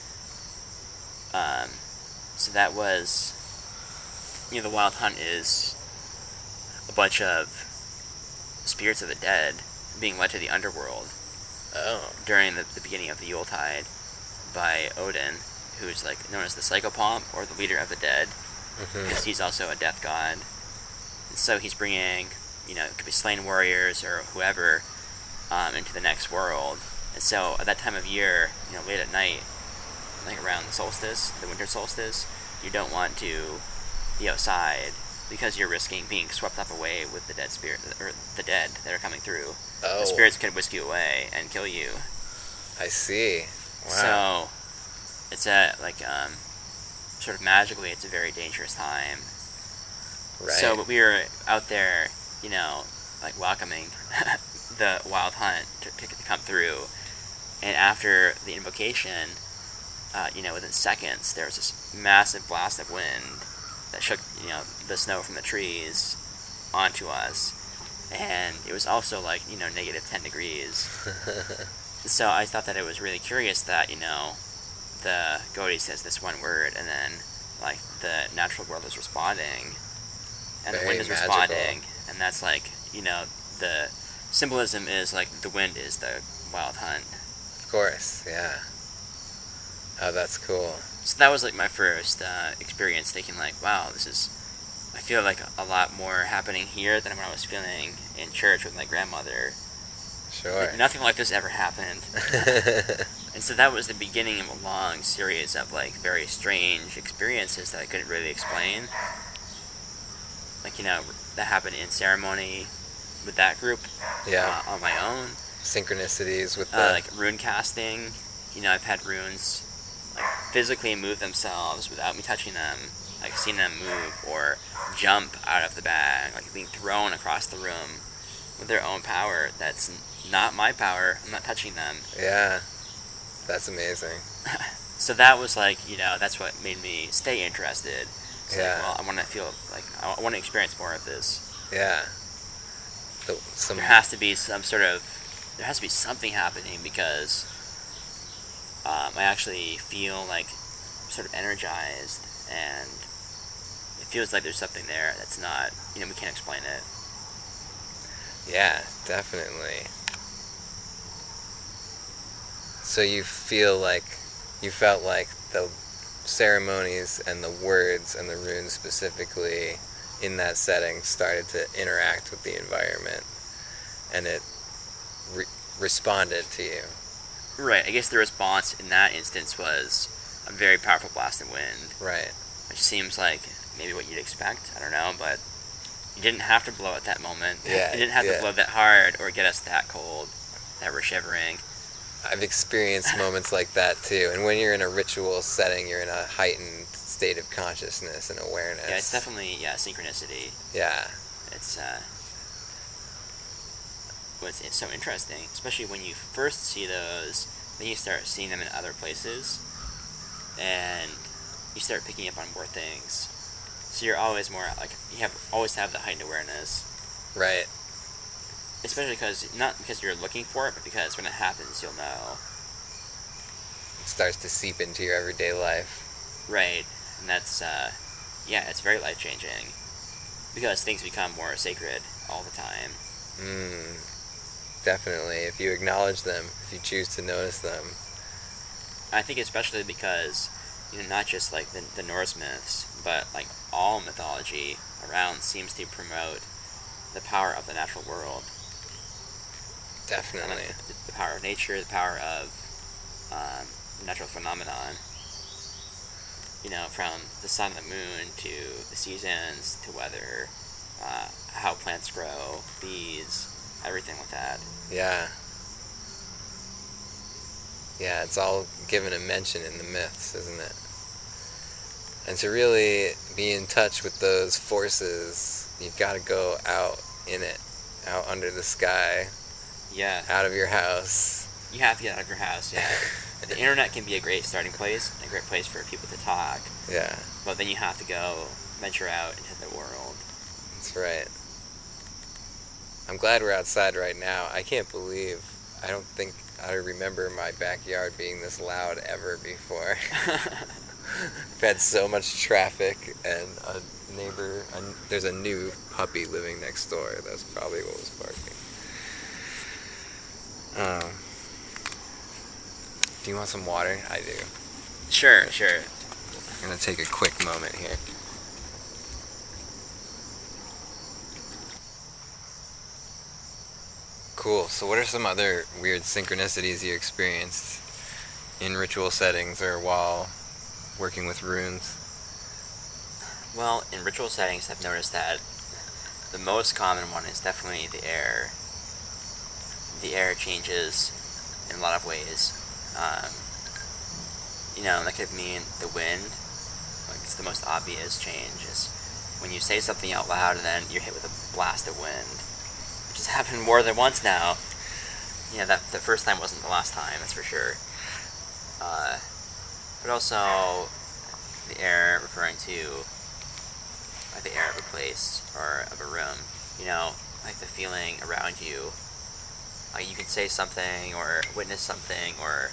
So that was, the wild hunt is a bunch of spirits of the dead being led to the underworld. Oh. During the beginning of the Yuletide by Odin, who's like known as the Psychopomp, or the leader of the dead, because he's also a death god. And so he's bringing, it could be slain warriors or whoever, into the next world. And so at that time of year, late at night, like around the solstice, the winter solstice, you don't want to be outside because you're risking being swept up away with the dead spirit, or the dead that are coming through. Oh. The spirits could whisk you away and kill you. I see. Wow. So it's sort of magically, it's a very dangerous time. Right. So, but we were out there, like welcoming the wild hunt to come through. And after the invocation, within seconds, there was this massive blast of wind that shook, the snow from the trees onto us. And it was also like, negative 10 degrees. So I thought that it was really curious that, the Gaudi says this one word, and then, like, the natural world is responding, and Very the wind is magical. responding, and that's like, the symbolism is like the wind is the wild hunt. Of course, yeah. Oh, that's cool. So that was like my first experience, thinking like, wow, I feel like a lot more happening here than when I was feeling in church with my grandmother. Sure. Nothing like this ever happened. And so that was the beginning of a long series of like very strange experiences that I couldn't really explain. Like, that happened in ceremony with that group. Yeah. On my own. Synchronicities with the... like rune casting. I've had runes like physically move themselves without me touching them. Like seeing them move or jump out of the bag, like being thrown across the room with their own power. That's not my power. I'm not touching them. Yeah. That's amazing. So that was like, that's what made me stay interested. It's Yeah. like, well, I want to feel like, I want to experience more of this. Yeah. There has to be something happening because I actually feel like sort of energized, and it feels like there's something there that's not, we can't explain it. Yeah, definitely. So you felt like the ceremonies and the words and the runes specifically in that setting started to interact with the environment, and it responded to you. Right, I guess the response in that instance was a very powerful blast of wind. Right. Which seems like maybe what you'd expect, I don't know, but you didn't have to blow at that moment. Yeah, You didn't have to blow that hard or get us that cold that we're shivering. I've experienced moments like that too. And when you're in a ritual setting, you're in a heightened state of consciousness and awareness. Yeah, it's definitely synchronicity. Yeah. It's it's so interesting, especially when you first see those, then you start seeing them in other places, and you start picking up on more things. So you're always more like always have the heightened awareness. Right. Especially not because you're looking for it, but because when it happens, you'll know. It starts to seep into your everyday life. Right, and that's it's very life changing because things become more sacred all the time. Definitely. If you acknowledge them, if you choose to notice them. I think especially because not just like the Norse myths, but like all mythology around seems to promote the power of the natural world. Definitely. The power of nature, the power of natural phenomenon. From the sun and the moon to the seasons to weather, how plants grow, bees, everything like that. Yeah. Yeah, it's all given a mention in the myths, isn't it? And to really be in touch with those forces, you've got to go out in it, out under the sky, Yeah. out of your house. You have to get out of your house, yeah. The internet can be a great starting place, a great place for people to talk. Yeah. But then you have to go venture out into the world. That's right. I'm glad we're outside right now. I can't believe, I don't think I remember my backyard being this loud ever before. We've had so much traffic, and there's a new puppy living next door. That's probably what was barking. Do you want some water? I do. Sure. I'm going to take a quick moment here. Cool. So what are some other weird synchronicities you experienced in ritual settings or while working with runes? Well, in ritual settings, I've noticed that the most common one is definitely the air. The air changes in a lot of ways. That could mean the wind. Like, it's the most obvious change is when you say something out loud and then you're hit with a blast of wind, which has happened more than once now. That the first time wasn't the last time, that's for sure. But also the air referring to like the air of a place or of a room. Like the feeling around you. Like you can say something or witness something or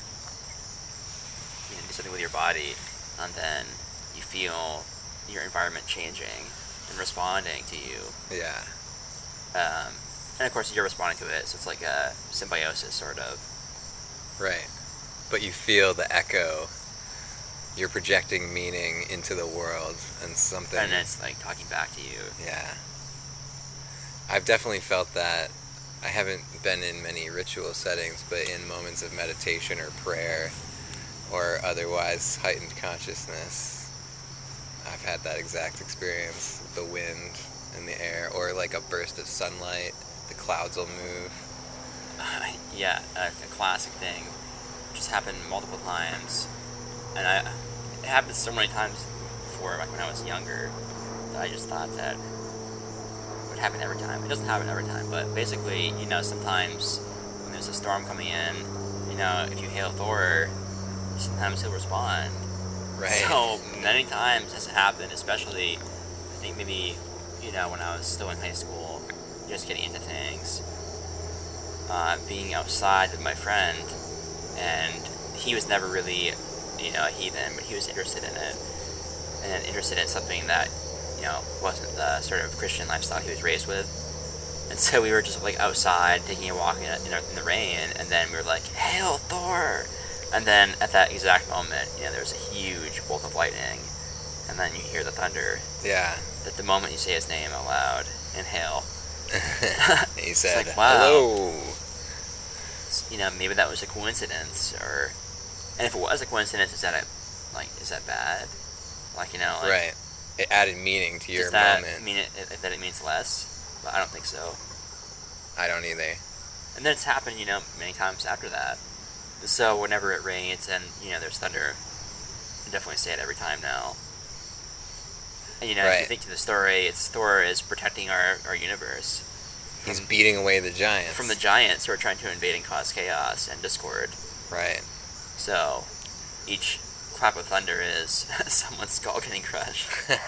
do something with your body, and then you feel your environment changing and responding to you. Yeah. And of course you're responding to it, so it's like a symbiosis sort of. Right. But you feel the echo. You're projecting meaning into the world and something. And it's like talking back to you. Yeah. I've definitely felt that. I haven't been in many ritual settings, but in moments of meditation or prayer or otherwise heightened consciousness, I've had that exact experience. The wind and the air, or like a burst of sunlight, the clouds will move. Yeah, a classic thing, which has happened multiple times. And it happened so many times before, like when I was younger, that I just thought that it would happen every time. It doesn't happen every time, but basically, sometimes when there's a storm coming in, if you hail Thor, sometimes he'll respond. Right. So many times has happened, especially, I think maybe, when I was still in high school, just getting into things. Being outside with my friend, and he was never really, a heathen, but he was interested in it, and interested in something that, wasn't the sort of Christian lifestyle he was raised with. And so we were just like outside taking a walk in the rain, and then we were like, "Hail Thor!" And then at that exact moment, there was a huge bolt of lightning, and then you hear the thunder. Yeah. At the moment you say his name out loud, and hail. He said, like, wow. Hello. Maybe that was a coincidence, and if it was a coincidence, is that bad? Right. It added meaning to your does that moment. mean that it means less? But I don't think so. I don't either. And then it's happened, many times after that. So whenever it rains and there's thunder, I definitely say it every time now. And if you Right. think to the story, it's Thor is protecting our universe. He's beating away the giants. From the giants who are trying to invade and cause chaos and discord. Right. So each clap of thunder is someone's skull getting crushed.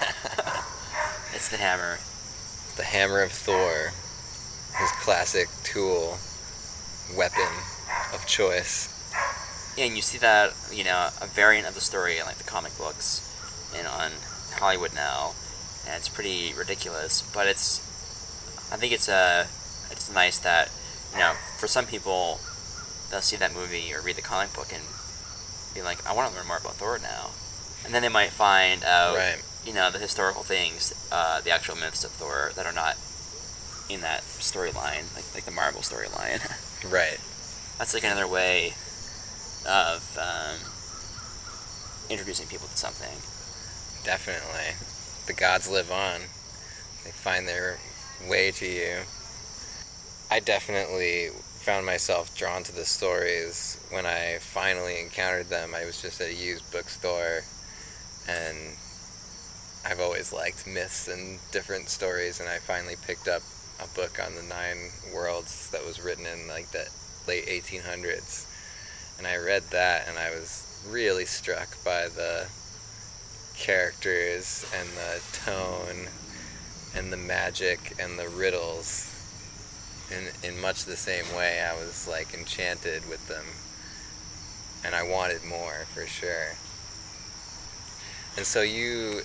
It's the hammer. The hammer of Thor. His classic tool, weapon of choice. Yeah, and you see that, a variant of the story in like the comic books and on Hollywood now, and it's pretty ridiculous. But I think it's nice that, for some people, they'll see that movie or read the comic book and be like, I want to learn more about Thor now. And then they might find out, Right. The historical things, the actual myths of Thor that are not in that storyline, like the Marvel storyline. Right. That's like another way of introducing people to something. Definitely. The gods live on. They find their way to you. I definitely found myself drawn to the stories when I finally encountered them. I was just at a used bookstore, and I've always liked myths and different stories, and I finally picked up a book on the 9 worlds that was written in like the late 1800s. And I read that, and I was really struck by the characters and the tone and the magic and the riddles. In much the same way, I was like enchanted with them, and I wanted more for sure. And so you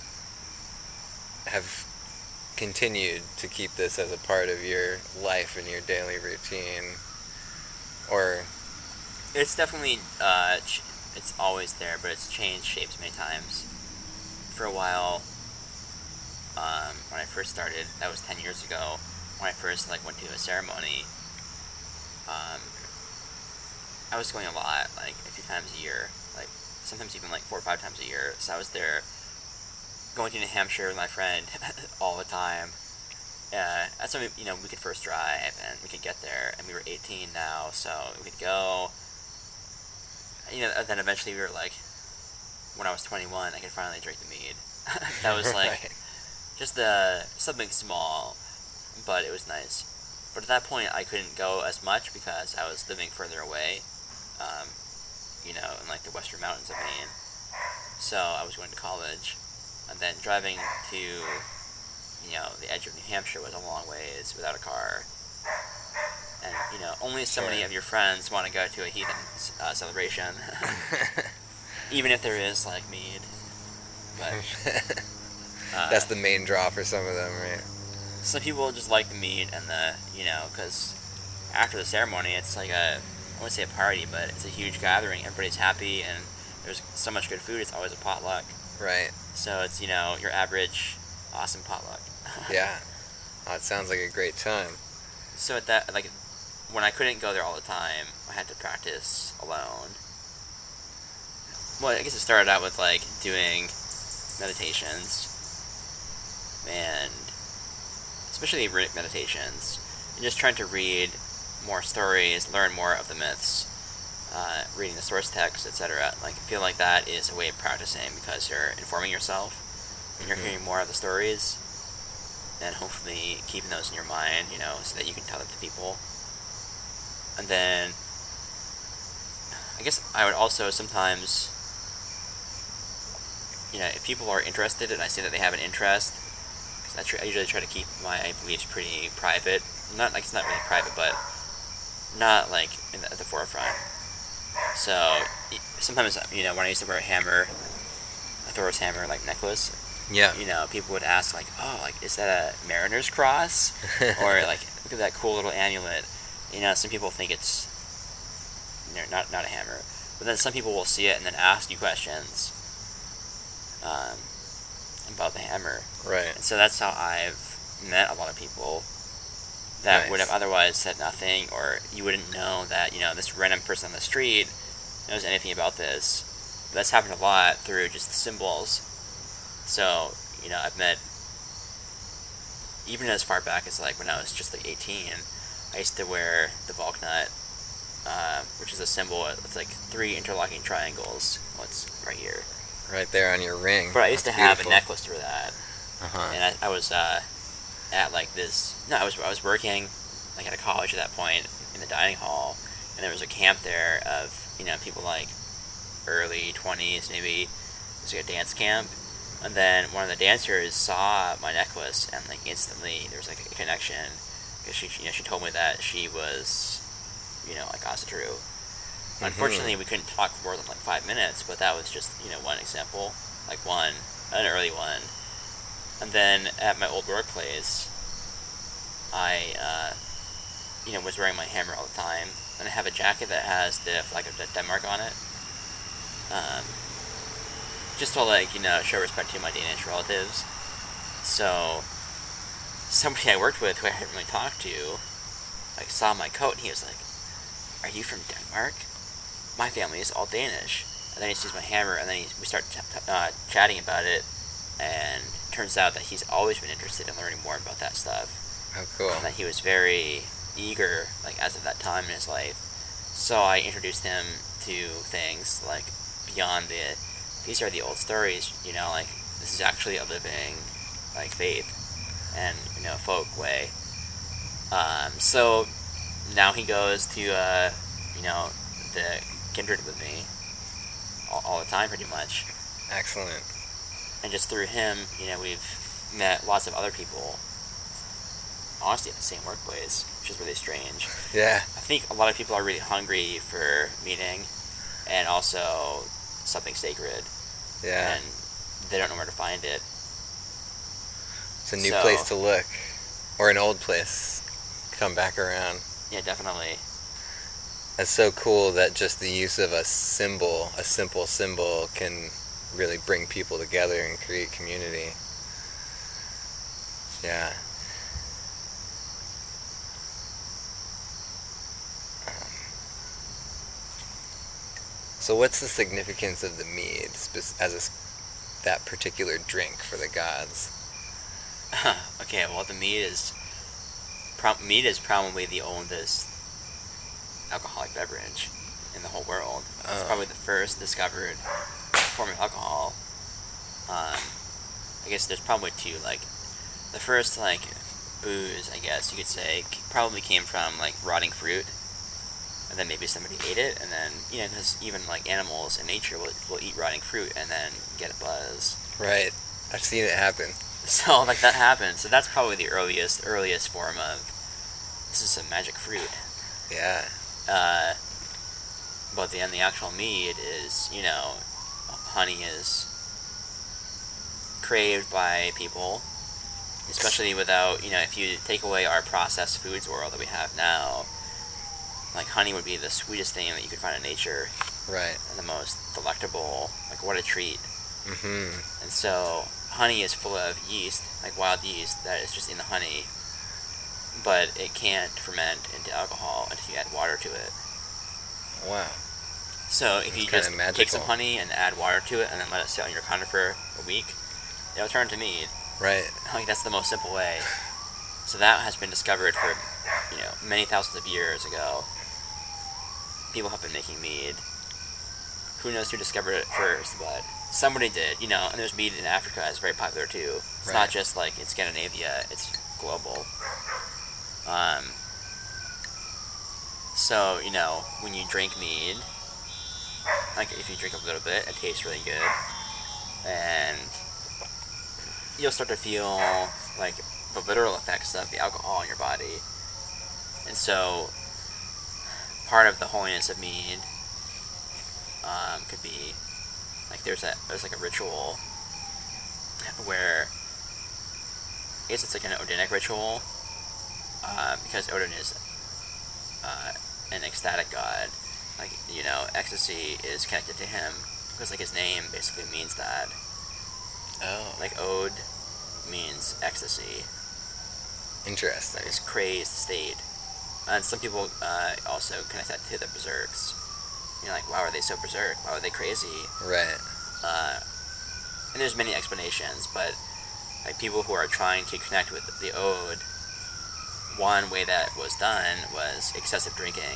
have continued to keep this as a part of your life and your daily routine, or It's definitely it's always there, but it's changed shapes many times. For a while, when I first started, that was 10 years ago. When I first went to a ceremony, I was going a lot, like a few times a year, like sometimes even like 4 or 5 times a year. So I was there, going to New Hampshire with my friend all the time. That's when we could first drive and we could get there, and we were 18 now, so we could go. Then eventually we were like, when I was 21, I could finally drink the mead. That was like right. just something small, but it was nice. But at that point, I couldn't go as much because I was living further away, in like the western mountains of Maine. So I was going to college, and then driving to, the edge of New Hampshire was a long ways without a car. And, only so many Sure. of your friends want to go to a heathen celebration, even if there is like mead. But That's the main draw for some of them, right? some people just like the mead and because after the ceremony, it's like I wouldn't say a party, but it's a huge gathering. Everybody's happy, and there's so much good food. It's always a potluck. Right. So it's your average awesome potluck. Yeah. Oh, it sounds like a great time. So at that, when I couldn't go there all the time, I had to practice alone. Well, I guess it started out with doing meditations, and especially meditations, and just trying to read more stories, learn more of the myths, reading the source text, etc. I feel like that is a way of practicing because you're informing yourself and you're hearing more of the stories, and hopefully keeping those in your mind, so that you can tell it to people. And then I guess I would also sometimes, if people are interested and I see that they have an interest, because I usually try to keep my beliefs pretty private. Not it's not really private, but not at the forefront. So sometimes, when I used to wear a hammer, a Thor's hammer necklace, Yeah. People would ask oh, is that a mariner's cross? Or look at that cool little amulet. Some people think it's not a hammer, but then some people will see it and then ask you questions about the hammer. Right. And so that's how I've met a lot of people that would have Nice. otherwise said nothing, or you wouldn't know that this random person on the street knows anything about this. But that's happened a lot through just the symbols. So I've met, even as far back as when I was just 18, I used to wear the Valknut which is a symbol. It's like 3 interlocking triangles. What's right here? Right there on your ring. But I used That's to have a beautiful. necklace for that, Uh-huh. and I was at like this. No, I was working like at a college at that point in the dining hall, and there was a camp there of people like early 20s maybe. It was like a dance camp, and then one of the dancers saw my necklace and like instantly there was like a connection because she told me that she was like Asatru. Unfortunately, we couldn't talk for more than like 5 minutes, but that was just one example, like an early one. And then at my old workplace, I was wearing my hammer all the time, and I have a jacket that has the flag of Denmark on it, um, just to like show respect to my Danish relatives. So somebody I worked with who I hadn't really talked to, like saw my coat, and he was like, "Are you from Denmark? My family is all Danish." And then he sees my hammer, and then we start chatting about it, and turns out that he's always been interested in learning more about that stuff. Oh, cool. And that he was very eager, like as of that time in his life. So I introduced him to things like beyond these are the old stories, like this is actually a living like faith and folk way. So now he goes to the kindred with me all the time pretty much. Excellent. And just through him, we've met lots of other people, honestly, at the same workplace, which is really strange. Yeah. I think a lot of people are really hungry for meaning and also something sacred. Yeah. And they don't know where to find it. It's a new place to look. Or an old place. Come back around. Yeah, definitely. It's so cool that just the use of a simple symbol, can really bring people together and create community. Yeah. So what's the significance of the mead as that particular drink for the gods? Okay, well, the mead is probably the oldest alcoholic beverage in the whole world. It's probably the first discovered form of alcohol. I guess there's probably two. Like the first like booze, I guess you could say, probably came from like rotting fruit, and then maybe somebody ate it, and then because even like animals in nature will eat rotting fruit and then get a buzz. Right. I've seen it happen. So like that happened. So that's probably the earliest form of this is a magic fruit. Yeah. But then the actual mead is honey is craved by people, especially without if you take away our processed foods world that we have now, like honey would be the sweetest thing that you could find in nature. Right. And the most delectable, like what a treat. Mm-hmm. And so honey is full of yeast, like wild yeast that is just in the honey, but it can't ferment into alcohol until you add water to it. Wow. So if you just magical. take some honey and add water to it and then let it sit on your counter for a week, it'll turn to mead. Right. Like that's the most simple way. So that has been discovered for many thousands of years ago. People have been making mead. Who knows who discovered it first, but somebody did, and there's mead in Africa. It's very popular too. It's Right. not just like in Scandinavia, it's global. So, when you drink mead, like if you drink a little bit, it tastes really good. And you'll start to feel like the literal effects of the alcohol in your body. And so, part of the holiness of mead could be like there's like a ritual where I guess it's like an Odinic ritual, because Odin is an ecstatic god. Like ecstasy is connected to him because like his name basically means that. Oh. Like Ode means ecstasy. Interesting. This crazed state. And some people also connect that to the berserks. Like, why were they so berserk? Why were they crazy? Right. And there's many explanations, but like people who are trying to connect with the Ode, one way that was done was excessive drinking.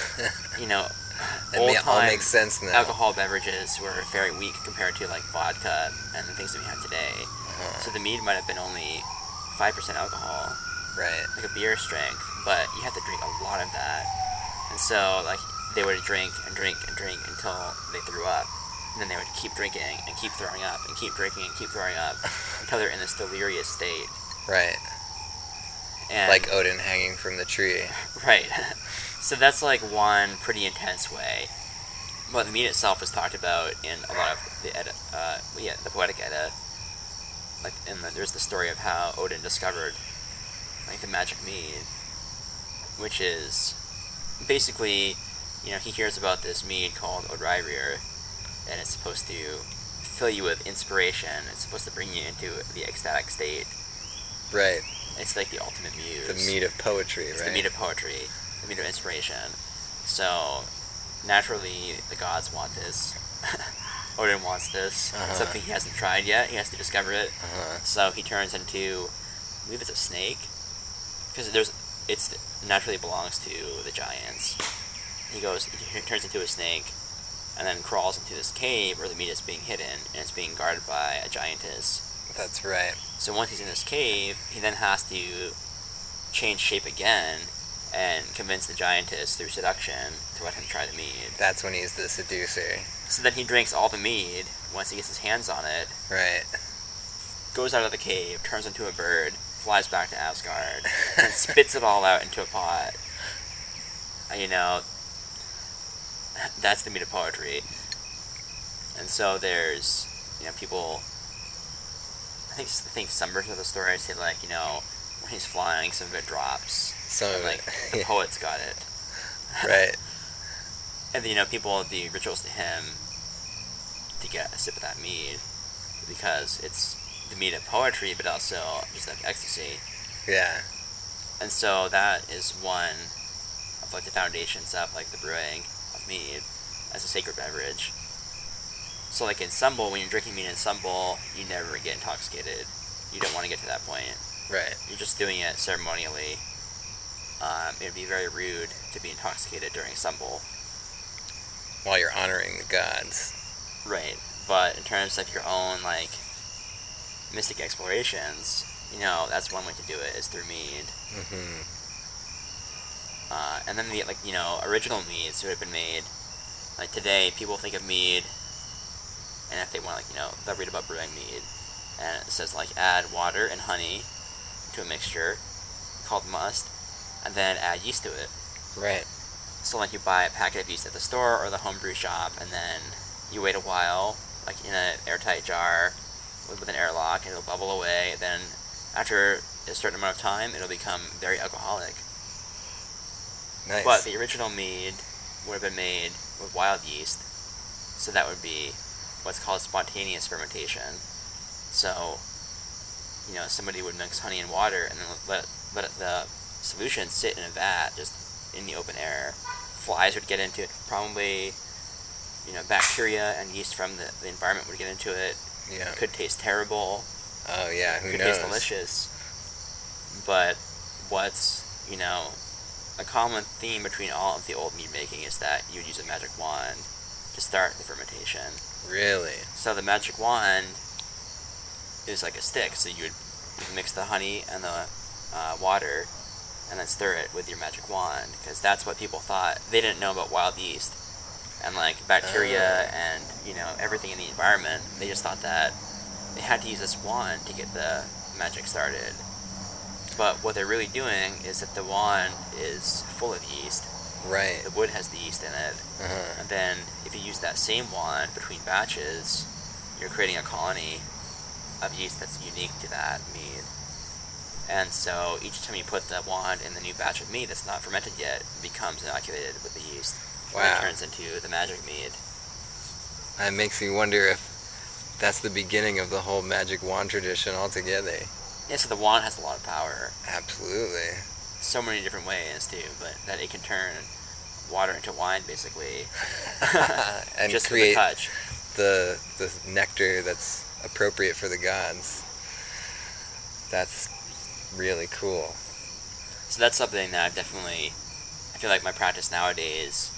you know, And it all makes sense now. alcohol beverages were very weak compared to like vodka and the things that we have today. So the mead might have been only 5% alcohol, Right. like a beer strength, but you have to drink a lot of that. And so like they would drink and drink and drink until they threw up. And then they would keep drinking and keep throwing up and keep drinking and keep throwing up until they're in this delirious state. Right. And Like Odin hanging from the tree. right. So that's like one pretty intense way. But the mead itself is talked about in a lot of the Edda, the Poetic Edda. Like, there's the story of how Odin discovered like the magic mead, which is basically, he hears about this mead called Odrærir, and it's supposed to fill you with inspiration. It's supposed to bring you into the ecstatic state. Right. It's like the ultimate muse. The mead of poetry, It's right? the mead of poetry, the mead of inspiration. So, naturally, the gods want this. Odin wants this. It's something he hasn't tried yet. He has to discover it. So he turns into, I believe it's a snake, because it naturally belongs to the giants. He turns into a snake, and then crawls into this cave where the mead is being hidden, and it's being guarded by a giantess. That's right. So once he's in this cave, he then has to change shape again and convince the giantess through seduction to let him try the mead. That's when he's the seducer. So then he drinks all the mead once he gets his hands on it. Right. Goes out of the cave, turns into a bird, flies back to Asgard, and spits it all out into a pot. That's the mead of poetry. And so there's, people. I think some versions of the story say like, when he's flying, some of it drops. Some of like, it. the poet's got it. Right. And people, the rituals to him to get a sip of that mead, because it's the mead of poetry, but also just like ecstasy. Yeah. And so that is one of like the foundations of like the brewing of mead as a sacred beverage. So like in Sumbul, when you're drinking mead in Sumbul, you never get intoxicated. You don't want to get to that point. Right. You're just doing it ceremonially. It would be very rude to be intoxicated during Sumbul. While you're honoring the gods. Right. But in terms of your own like mystic explorations, that's one way to do it, is through mead. Mm-hmm. And then the original meads that have been made. Like today, people think of mead, and if they want, they'll read about brewing mead, and it says like add water and honey to a mixture called must, and then add yeast to it. Right. So like you buy a packet of yeast at the store or the homebrew shop, and then you wait a while, like in an airtight jar with an airlock, and it'll bubble away. Then after a certain amount of time, it'll become very alcoholic. Nice. But the original mead would have been made with wild yeast, so that would be what's called spontaneous fermentation. So, somebody would mix honey and water and then let the solution sit in a vat just in the open air. Flies would get into it, probably, bacteria and yeast from the environment would get into it. Yeah. It could taste terrible. Oh yeah, who knows? It could taste delicious. But what's, a common theme between all of the old mead making is that you would use a magic wand to start the fermentation. Really? So the magic wand is like a stick, so you would mix the honey and the water and then stir it with your magic wand, because that's what people thought. They didn't know about wild yeast and like bacteria and everything in the environment. They just thought that they had to use this wand to get the magic started. But what they're really doing is that the wand is full of yeast. Right. The wood has the yeast in it. And then if you use that same wand between batches, you're creating a colony of yeast that's unique to that mead. And so each time you put the wand in the new batch of mead that's not fermented yet, it becomes inoculated with the yeast. Wow. And it turns into the magic mead. That makes me wonder if that's the beginning of the whole magic wand tradition altogether. Yeah, so the wand has a lot of power. Absolutely. So many different ways, too, but that it can turn water into wine, basically. And just create with a touch. the nectar that's appropriate for the gods. That's really cool. So that's something that I feel like my practice nowadays,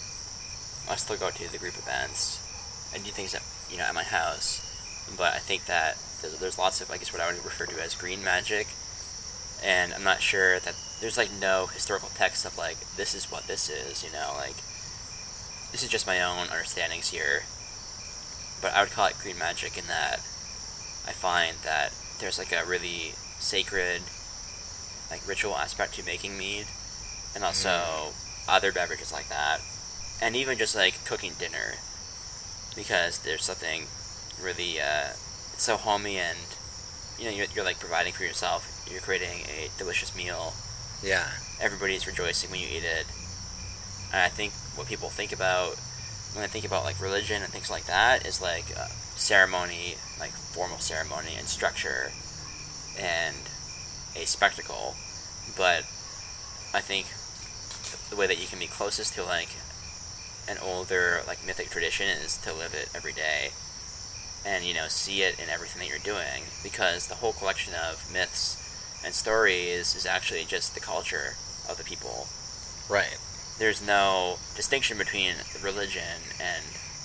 I still go to the group events and do things at my house, but I think that there's lots of, I guess, what I would refer to as green magic, and I'm not sure that there's like no historical text of like this is what this is, like this is just my own understandings here, but I would call it green magic in that I find that there's like a really sacred like ritual aspect to making mead, and also other beverages like that, and even just like cooking dinner, because there's something really it's so homey, and you're like providing for yourself. You're creating a delicious meal. Yeah. Everybody's rejoicing when you eat it. And I think what people think about when they think about like religion and things like that is like ceremony, like formal ceremony and structure, and a spectacle. But I think the way that you can be closest to like an older like mythic tradition is to live it every day, and see it in everything that you're doing, because the whole collection of myths and stories is actually just the culture of the people. Right. There's no distinction between religion and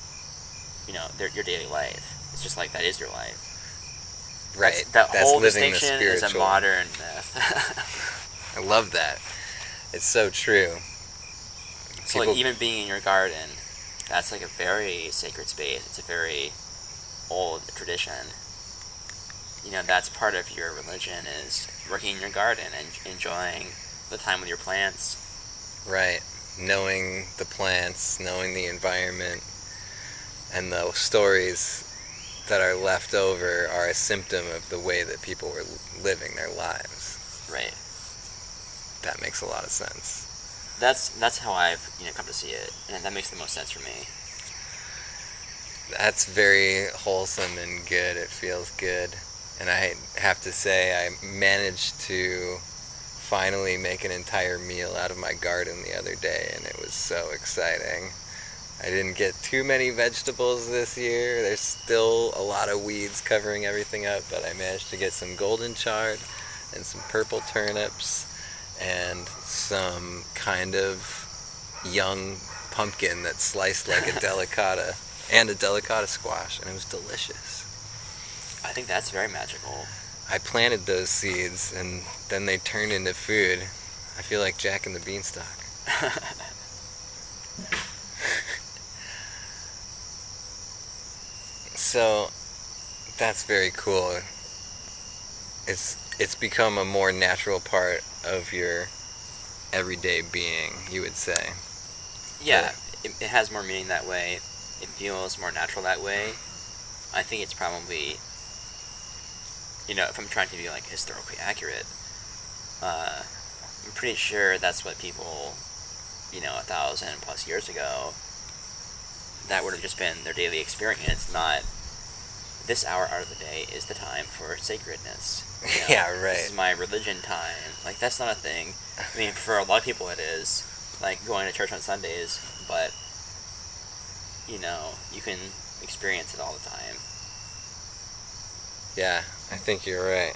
your daily life. It's just like that is your life. Right. That That's whole living the distinction is a spiritual. modern myth. I love that. It's so true. So like even being in your garden, that's like a very sacred space. It's a very old tradition. That's part of your religion, is working in your garden and enjoying the time with your plants. Right. Knowing the plants, knowing the environment, and the stories that are left over are a symptom of the way that people were living their lives. Right. That makes a lot of sense. That's how I've come to see it, and that makes the most sense for me. That's very wholesome and good. It feels good. And I have to say, I managed to finally make an entire meal out of my garden the other day, and it was so exciting. I didn't get too many vegetables this year. There's still a lot of weeds covering everything up, but I managed to get some golden chard and some purple turnips and some kind of young pumpkin that's sliced like a delicata, and a delicata squash, and it was delicious. I think that's very magical. I planted those seeds, and then they turned into food. I feel like Jack and the Beanstalk. So, that's very cool. It's become a more natural part of your everyday being, you would say. Yeah, it has more meaning that way. It feels more natural that way. I think it's probably, if I'm trying to be like historically accurate, I'm pretty sure that's what people, 1,000+ years ago, that would have just been their daily experience, not this hour out of the day is the time for sacredness. Yeah, right. This is my religion time. Like, that's not a thing. I mean, for a lot of people it is, like going to church on Sundays, but, you can experience it all the time. Yeah, I think you're right.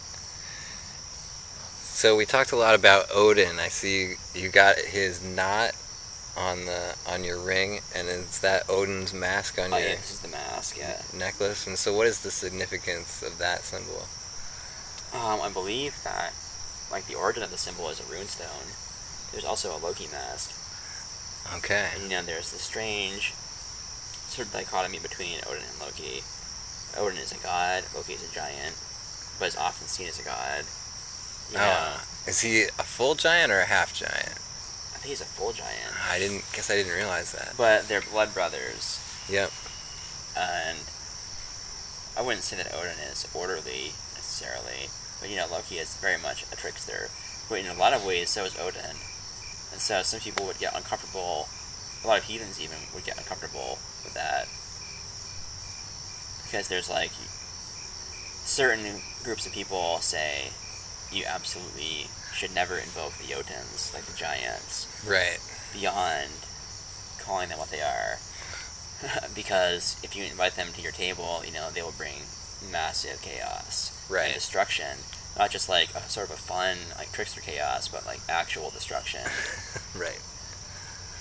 So we talked a lot about Odin. I see you got his knot on your ring, and is that Odin's mask on your yeah, this is the mask, yeah. necklace? And so what is the significance of that symbol? I believe that, like, the origin of the symbol is a runestone. There's also a Loki mask. Okay. And, there's the strange sort of dichotomy between Odin and Loki. Odin is a god, Loki is a giant, but is often seen as a god. Is he a full giant or a half giant? I think he's a full giant. I didn't realize that. But they're blood brothers. Yep. And I wouldn't say that Odin is orderly necessarily, but Loki is very much a trickster. But in a lot of ways, so is Odin. And so some people would get uncomfortable. A lot of heathens even would get uncomfortable with that, because there's like certain groups of people say you absolutely should never invoke the Jotuns, like the giants, Right. beyond calling them what they are. Because if you invite them to your table, they will bring massive chaos Right. and destruction. Not just like a sort of a fun, like trickster chaos, but like actual destruction. Right.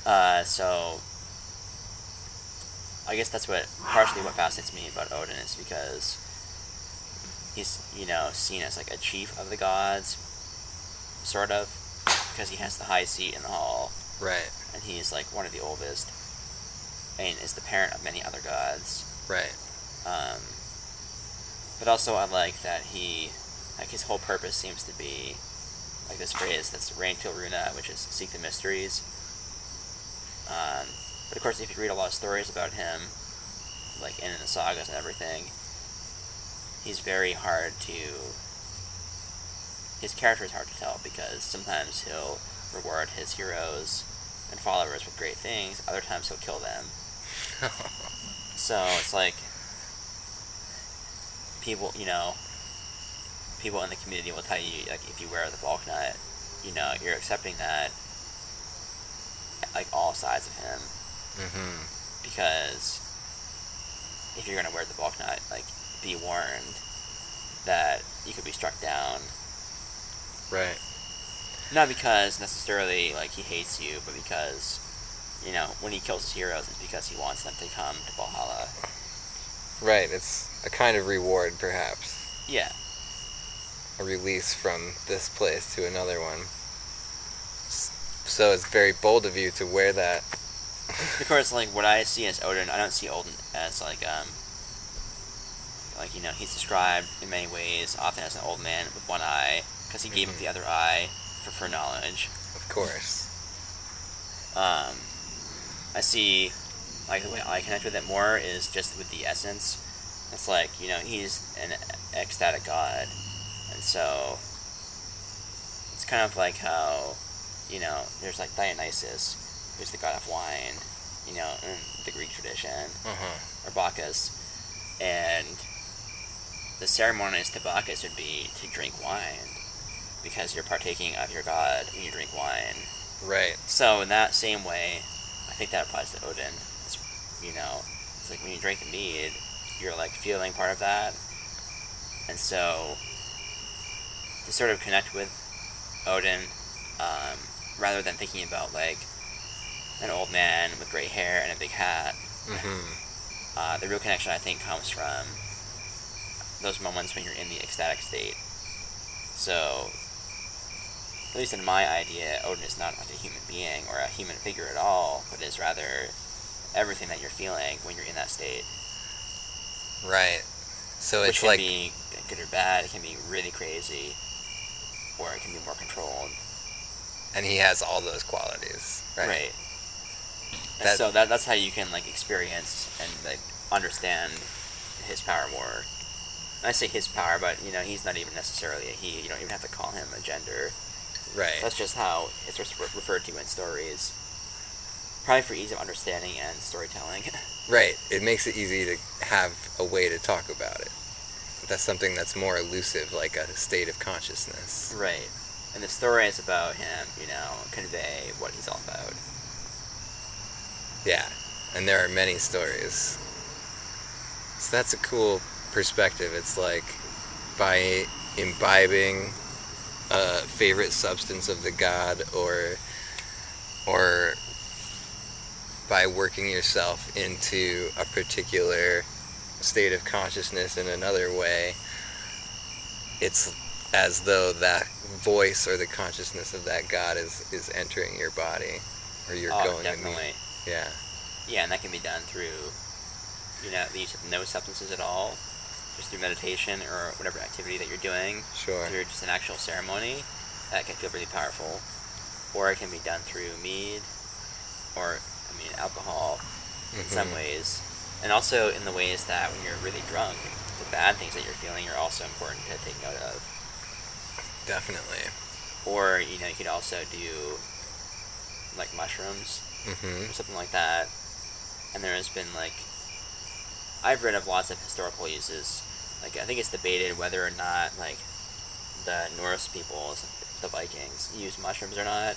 So I guess that's partially what fascinates me about Odin is because he's, seen as like a chief of the gods, sort of, because he has the high seat in the hall, Right. and he's like one of the oldest, and is the parent of many other gods. Right. Um, but also I like that his whole purpose seems to be, like this phrase that's Rein til Runa, which is seek the mysteries. But of course, if you read a lot of stories about him, like in the sagas and everything, he's very hard to. His character is hard to tell because sometimes he'll reward his heroes and followers with great things, other times he'll kill them. So it's like people, people in the community will tell you, like, if you wear the Valknut, you're accepting that, like, all sides of him. Mm-hmm. Because if you're going to wear the Valknut, like, be warned that you could be struck down. Right. Not because necessarily, like, he hates you, but because, when he kills his heroes, it's because he wants them to come to Valhalla. Right. It's a kind of reward, perhaps. Yeah. A release from this place to another one. So it's very bold of you to wear that. Because, like, what I see as Odin, I don't see Odin as, like, he's described in many ways, often as an old man with one eye, because he gave up the other eye for knowledge. Of course. I see, like, the way I connect with it more is just with the essence. It's like, he's an ecstatic god, and so it's kind of like how, there's, like, Dionysus, who's the god of wine, in the Greek tradition, or Bacchus, and the ceremonies to Bacchus would be to drink wine, because you're partaking of your god when you drink wine. Right. So in that same way, I think that applies to Odin. It's like when you drink a mead, you're like feeling part of that, and so to sort of connect with Odin, rather than thinking about like an old man with gray hair and a big hat, the real connection I think comes from those moments when you're in the ecstatic state. So, at least in my idea, Odin is not like a human being or a human figure at all, but is rather everything that you're feeling when you're in that state. Right. So Which it's can like be good or bad. It can be really crazy, or it can be more controlled. And he has all those qualities. Right. And so that's how you can like experience and like understand his power more. I say his power, but he's not even necessarily a he. You don't even have to call him a gender. Right. That's just how it's referred to in stories. Probably for ease of understanding and storytelling. Right. It makes it easy to have a way to talk about it. That's something that's more elusive, like a state of consciousness. Right. And the story is about him, convey what he's all about. Yeah. And there are many stories. So that's a cool perspective. It's like by imbibing a favorite substance of the god or by working yourself into a particular state of consciousness in another way, it's as though that voice or the consciousness of that god is entering your body, or you're going definitely. to meet. Yeah. Yeah, and that can be done through, the use of no substances at all, just through meditation or whatever activity that you're doing. Sure. Through just an actual ceremony, that can feel really powerful. Or it can be done through mead, or, alcohol, in some ways. And also in the ways that when you're really drunk, the bad things that you're feeling are also important to take note of. Definitely. Or, you could also do, like, mushrooms, or something like that. And there has been, like, I've read of lots of historical uses. Like, I think it's debated whether or not, like, the Norse peoples, the Vikings, use mushrooms or not.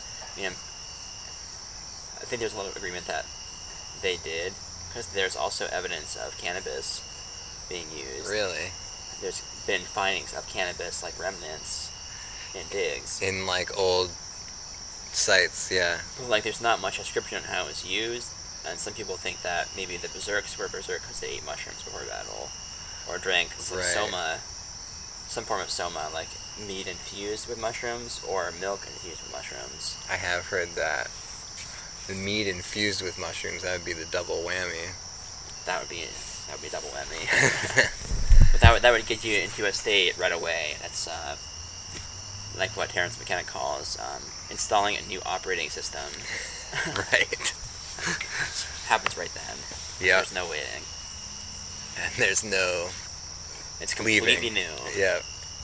I think there's a lot of agreement that they did, because there's also evidence of cannabis being used. Really? There's been findings of cannabis, like remnants, in digs. In like old sites, yeah. But, like, there's not much description on how it was used, and some people think that maybe the berserks were berserk because they ate mushrooms before battle, or drank some Right. soma, some form of soma, like meat infused with mushrooms or milk infused with mushrooms. I have heard that. The meat infused with mushrooms, that would be the double whammy. That would be double whammy. But that would get you into a state right away. That's like what Terrence McKenna calls installing a new operating system. Right. Happens right then. Yeah. There's no waiting. And there's no It's completely leaving. new. Yeah.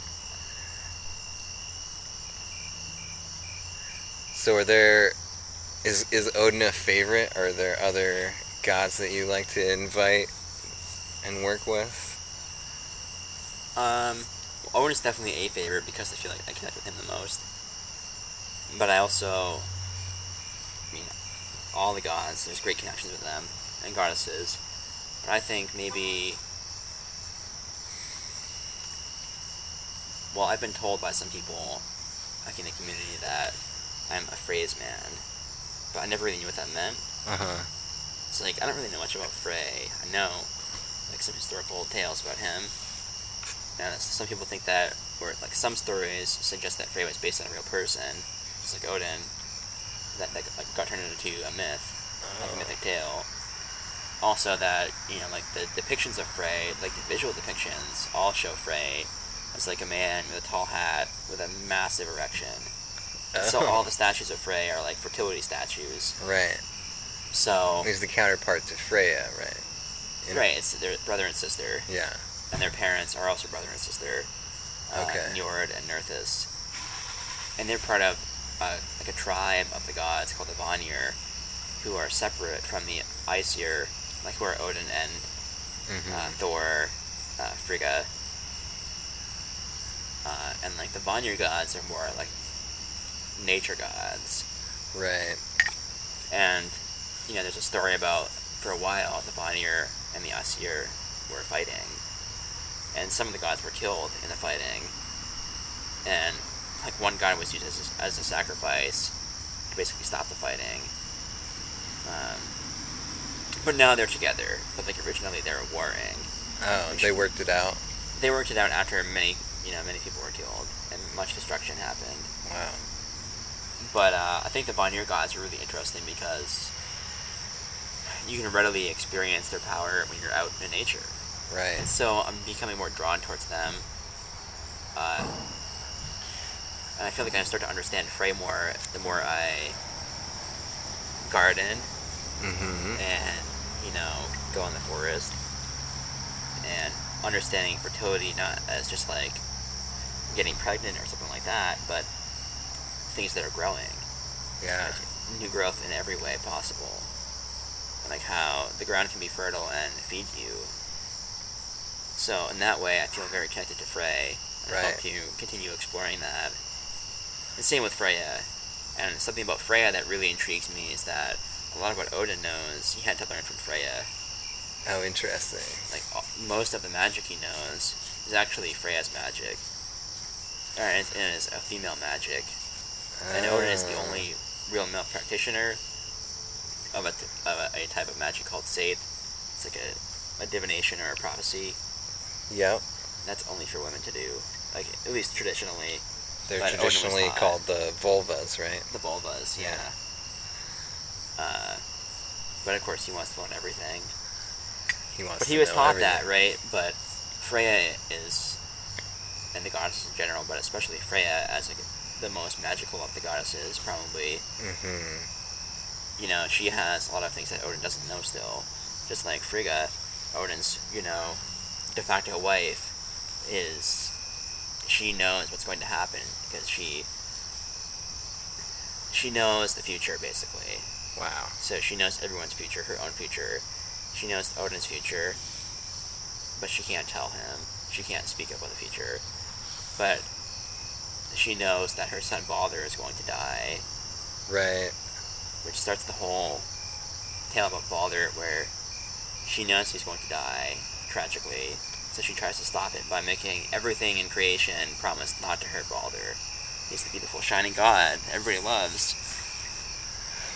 So is Odin a favorite? Are there other gods that you like to invite and work with? Odin is definitely a favorite because I feel like I connect with him the most. But I also, all the gods, there's great connections with them, and goddesses. But I think maybe, well, I've been told by some people, like in the community, that I'm a phrase man, but I never really knew what that meant. It's like, I don't really know much about Frey. I know, like, some historical tales about him. And some people think that, or like some stories suggest that Frey was based on a real person, just like Odin, that like got turned into a myth, like a mythic tale. Also that, like the depictions of Frey, like the visual depictions, all show Frey as like a man with a tall hat with a massive erection. So all the statues of Frey are like fertility statues. Right. So He's the counterpart to Freya, right? right, it's their brother and sister. Yeah. And their parents are also brother and sister, Okay. Njord and Nerthus. And they're part of like a tribe of the gods called the Vanir, who are separate from the Aesir, like who are Odin and Thor, Frigga. And like the Vanir gods are more like nature gods. Right. And there's a story about, for a while, the Vanir and the Aesir were fighting. And some of the gods were killed in the fighting. And like one god was used as a sacrifice to basically stop the fighting. But now they're together. But like originally they were warring. Oh, they worked it out. They worked it out after many people were killed and much destruction happened. Wow. But I think the Vanir gods are really interesting because you can readily experience their power when you're out in nature. Right. And so I'm becoming more drawn towards them. And I feel like I start to understand Frey more the more I garden and, go in the forest. And understanding fertility not as just like getting pregnant or something like that, but things that are growing. Yeah. Like new growth in every way possible. And like how the ground can be fertile and feed you. So in that way, I feel very connected to Frey, and I hope to continue exploring that. And same with Freya. And something about Freya that really intrigues me is that a lot of what Odin knows, he had to learn from Freya. Oh, interesting. Like most of the magic he knows is actually Freya's magic, and it's a female magic. And Odin is the only real male practitioner of a type of magic called Seidr. It's like a divination or a prophecy. Yep. That's only for women to do, like at least traditionally. They're But traditionally Odin was called the vulvas, right? the vulvas, yeah. But of course, he wants to learn everything. But He was taught that, right? But Freya is, and the goddesses in general, but especially Freya as like the most magical of the goddesses, probably. She has a lot of things that Odin doesn't know still. Just like Frigga, Odin's, de facto wife, she knows what's going to happen because she knows the future, basically. Wow. So she knows everyone's future, her own future. She knows Odin's future, but she can't tell him. She can't speak about the future. But she knows that her son Balder is going to die. Right. Which starts the whole tale about Balder, where she knows he's going to die, tragically. So she tries to stop it by making everything in creation promise not to hurt Balder. He's the beautiful, shining god everybody loves.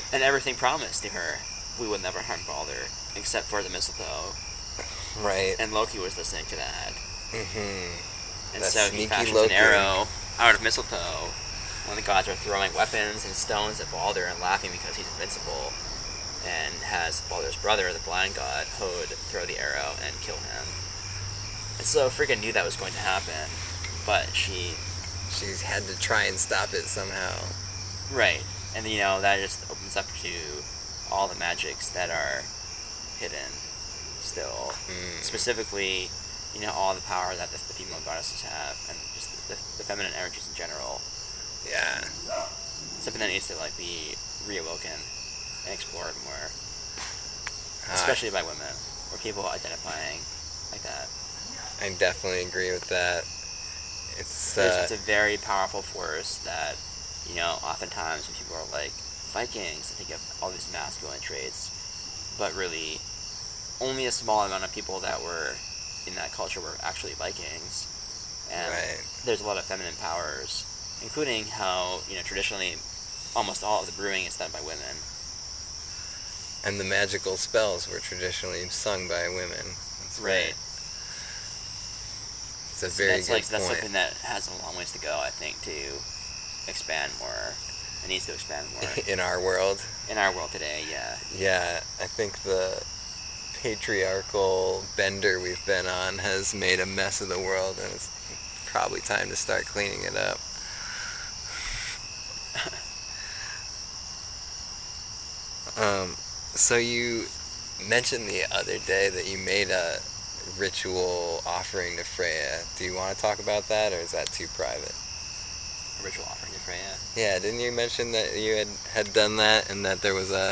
and everything promised to her. We would never harm Balder, except for the mistletoe. Right. And Loki was listening to that. Mm-hmm. And That so he sneaky fashions Loki. an arrow out of mistletoe when the gods are throwing weapons and stones at Balder and laughing because he's invincible, and has Balder's brother, the blind god, Hod, throw the arrow and kill him. And so Frigga knew that was going to happen, but she had to try and stop it somehow. Right. And, that just opens up to all the magics that are hidden still. Specifically, all the power that the female goddesses have, and just the feminine energies in general. Yeah. Something that needs to, be reawoken and explored more. Especially by women, or people identifying like that. I definitely agree with that. It's a very powerful force that, oftentimes when people are like Vikings, they think of all these masculine traits, but really only a small amount of people that were in that culture were actually Vikings. And there's a lot of feminine powers, including how, traditionally almost all of the brewing is done by women. And the magical spells were traditionally sung by women. That's right. It's a very good point. That's something that has a long ways to go, I think, to expand more. It needs to expand more. In our world? In our world today, yeah. Yeah, I think the patriarchal bender we've been on has made a mess of the world, and it's probably time to start cleaning it up. So you mentioned the other day that you made a ritual offering to Freya. Do you want to talk about that, or is that too private? A ritual offering to Freya? Yeah, didn't you mention that you had done that, and that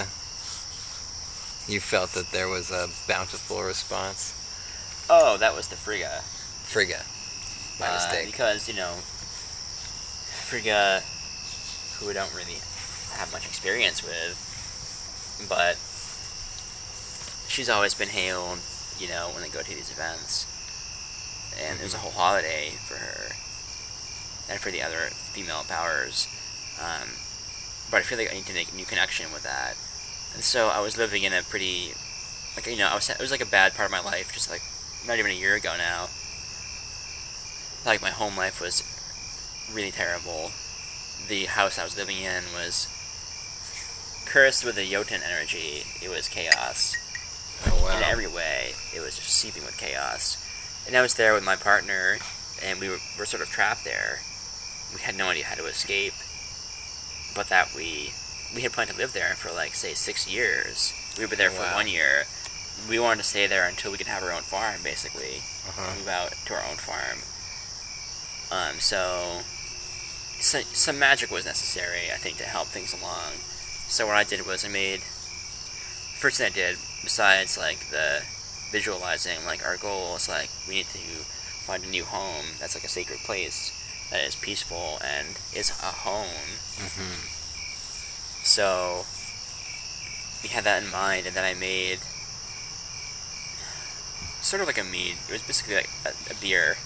you felt that there was a bountiful response? Oh, that was to Frigga. Frigga. My mistake. Because, Frigga, who we don't really have much experience with, but she's always been hailed, when they go to these events. And there's a whole holiday for her, and for the other female powers. But I feel like I need to make a new connection with that. And so I was living in a pretty, it was like a bad part of my life, just like not even a year ago now. Like my home life was really terrible. The house I was living in was cursed with the Jotun energy. It was chaos. Oh, wow. In every way, it was just seeping with chaos. And I was there with my partner, and we were sort of trapped there. We had no idea how to escape, but that we had planned to live there for, say 6 years. We were there for 1 year. We wanted to stay there until we could have our own farm, basically. Move out to our own farm. So some magic was necessary, I think, to help things along. So what I did was first thing I did, besides, the visualizing, our goal is, we need to find a new home that's, a sacred place that is peaceful and is a home. So we had that in mind, and then I made sort of like a mead. It was basically like a beer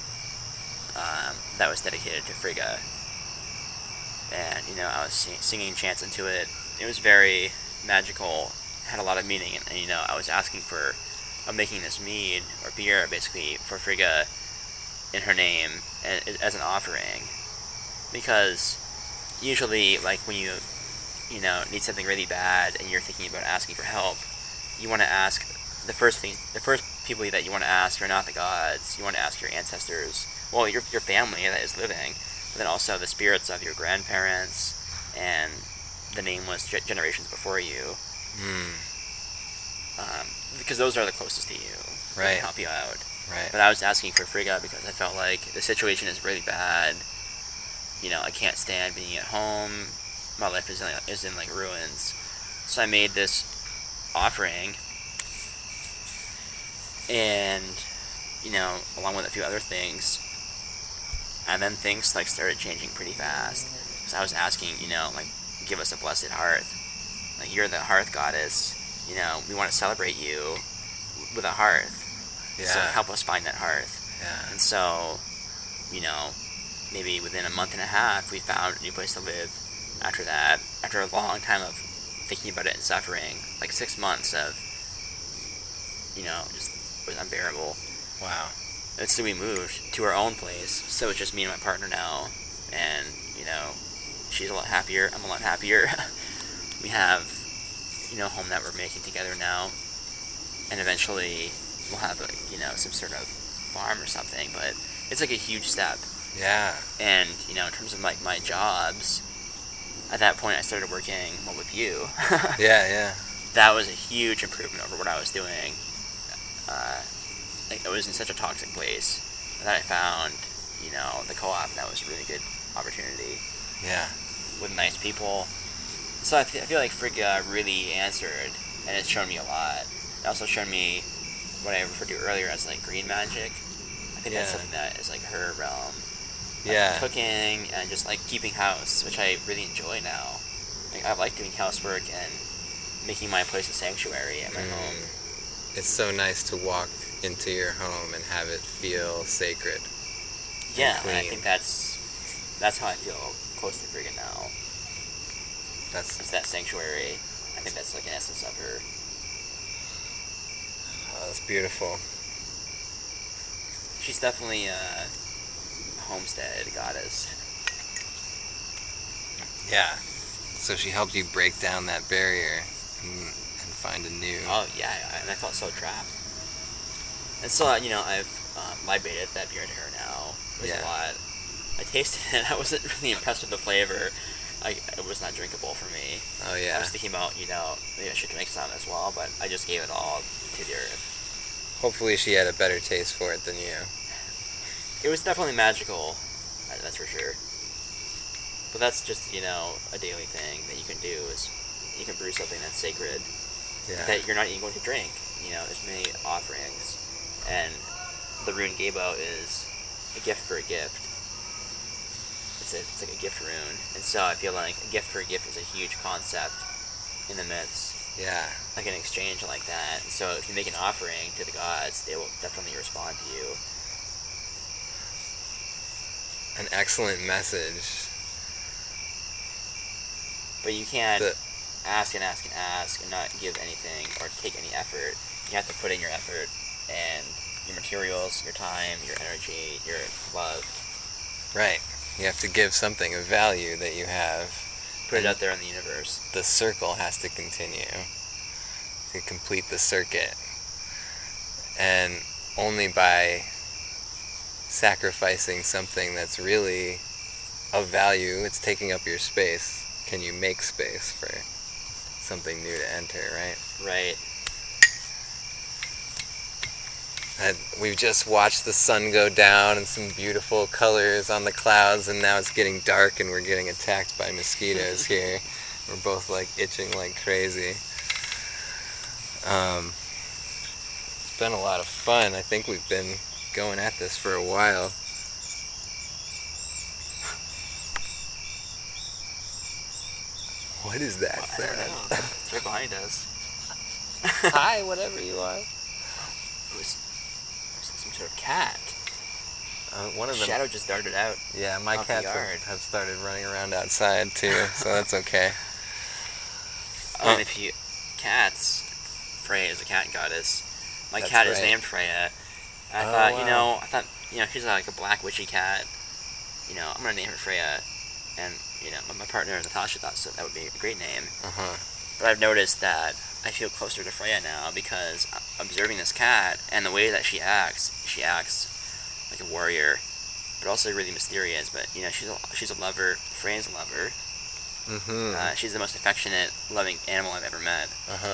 that was dedicated to Frigga. And, I was singing chants into it. It was very magical, had a lot of meaning, and I was asking I'm making this mead, or beer, basically, for Frigga in her name, as an offering. Because usually, when you need something really bad, and you're thinking about asking for help, you want to ask, the first people that you want to ask are not the gods. You want to ask your ancestors, well, your family that is living, but then also the spirits of your grandparents, and the nameless generations before you. Because those are the closest to you. Right. They can help you out. Right. But I was asking for Frigga because I felt like the situation is really bad. I can't stand being at home. My life is in ruins. So I made this offering, and along with a few other things, and then things started changing pretty fast. So I was asking, give us a blessed hearth. You're the hearth goddess. We want to celebrate you with a hearth. Yeah. So help us find that hearth. Yeah. And so, maybe within a month and a half, we found a new place to live. After that, after a long time of thinking about it and suffering. Like 6 months of, just was unbearable. Wow. And so we moved to our own place. So it's just me and my partner now, and she's a lot happier. I'm a lot happier. We have, a home that we're making together now, and eventually we'll have some sort of farm or something. But it's like a huge step. Yeah. And in terms of like my jobs, at that point I started working with you. Yeah. That was a huge improvement over what I was doing. Like I was in such a toxic place that I found, the co-op, and that was a really good opportunity Yeah. with nice people. So I feel like Frigga really answered, and it's shown me a lot. It also shown me what I referred to earlier as like green magic. I think that's something that is like her realm. Like Yeah. cooking and just like keeping house, which I really enjoy now. Like I like doing housework and making my place a sanctuary at my home. It's so nice to walk into your home and have it feel sacred. Yeah, clean. and I think that's how I feel close to Frigga now. It's that sanctuary. I think that's like an essence of her. That's beautiful. She's definitely a homestead goddess. Yeah. So she helped you break down that barrier and find a new. Oh yeah, and I felt so trapped. And so I've libated that beer to her now. It was a lot. I tasted it. I wasn't really impressed with the flavor. It was not drinkable for me. Oh yeah. I was thinking about maybe I should drink some as well, but I just gave it all to the earth. Hopefully she had a better taste for it than you. It was definitely magical. That's for sure. But that's just a daily thing that you can do is you can brew something that's sacred that you're not even going to drink. There's many offerings, and the rune Gebo is a gift for a gift. It's like a gift rune, and so I feel like a gift for a gift is a huge concept in the myths. Yeah. Like an exchange like that. And so if you make an offering to the gods, they will definitely respond to you. An excellent message. But you can't ask and ask and ask and not give anything or take any effort. You have to put in your effort and your materials, your time, your energy, your love. Right. You have to give something of value that you have. Put it out there in the universe. The circle has to continue to complete the circuit. And only by sacrificing something that's really of value, it's taking up your space, can you make space for something new to enter, right? Right. We've just watched the sun go down and some beautiful colors on the clouds, and now it's getting dark and we're getting attacked by mosquitoes here. We're both like itching like crazy. It's been a lot of fun. I think we've been going at this for a while. What is that sound? I don't know. It's right behind us. Hi, whatever you are. It was some sort of cat. One of them. Shadow just darted out. Yeah, my off cats the yard. have started running around outside too, so that's okay. And cats, Freya is a cat goddess. My That's cat is right. named Freya. And Wow. I thought, she's like a black witchy cat. I'm gonna name her Freya. And, my partner Natasha thought that would be a great name. But I've noticed that I feel closer to Freya now because observing this cat and the way that she acts like a warrior, but also really mysterious. But she's a lover. Freya's a lover. She's the most affectionate, loving animal I've ever met.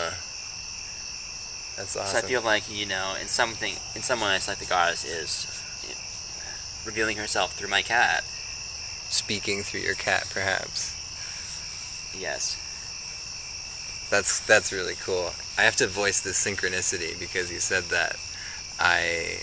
That's awesome. So I feel like in some ways, like the goddess is revealing herself through my cat. Speaking through your cat, perhaps. Yes. That's really cool. I have to voice this synchronicity because you said that. I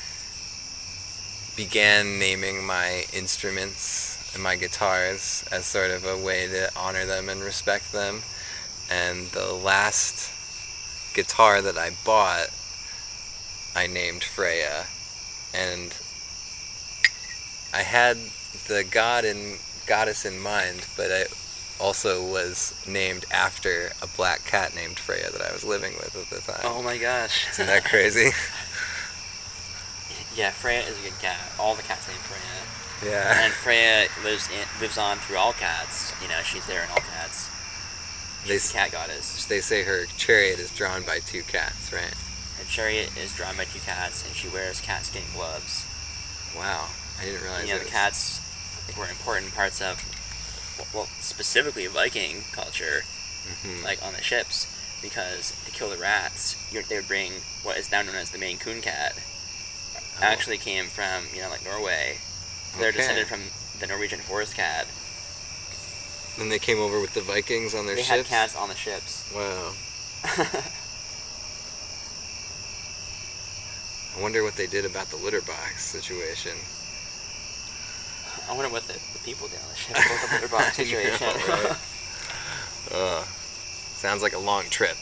began naming my instruments and my guitars as sort of a way to honor them and respect them. And the last guitar that I bought, I named Freya. And I had the god and goddess in mind, but I also was named after a black cat named Freya that I was living with at the time. Oh my gosh. Isn't that crazy? Yeah, Freya is a good cat. All the cats named Freya. Yeah. And Freya lives on through all cats. You know, she's there in all cats. She's the cat goddess. They say her chariot is drawn by 2 cats, right? Her chariot is drawn by 2 cats, and she wears cat skin gloves. Wow, I didn't realize. You know, the cats were important parts of, well, specifically Viking culture, like on the ships, because to kill the rats, they would bring what is now known as the Maine Coon cat. Actually came from, you know, like Norway. They're descended from the Norwegian forest cat. And they came over with the Vikings on their ships? They had cats on the ships. Wow. I wonder what they did about the litter box situation. I wonder what the people did on the ship about the litter box situation. Know, right? Sounds like a long trip.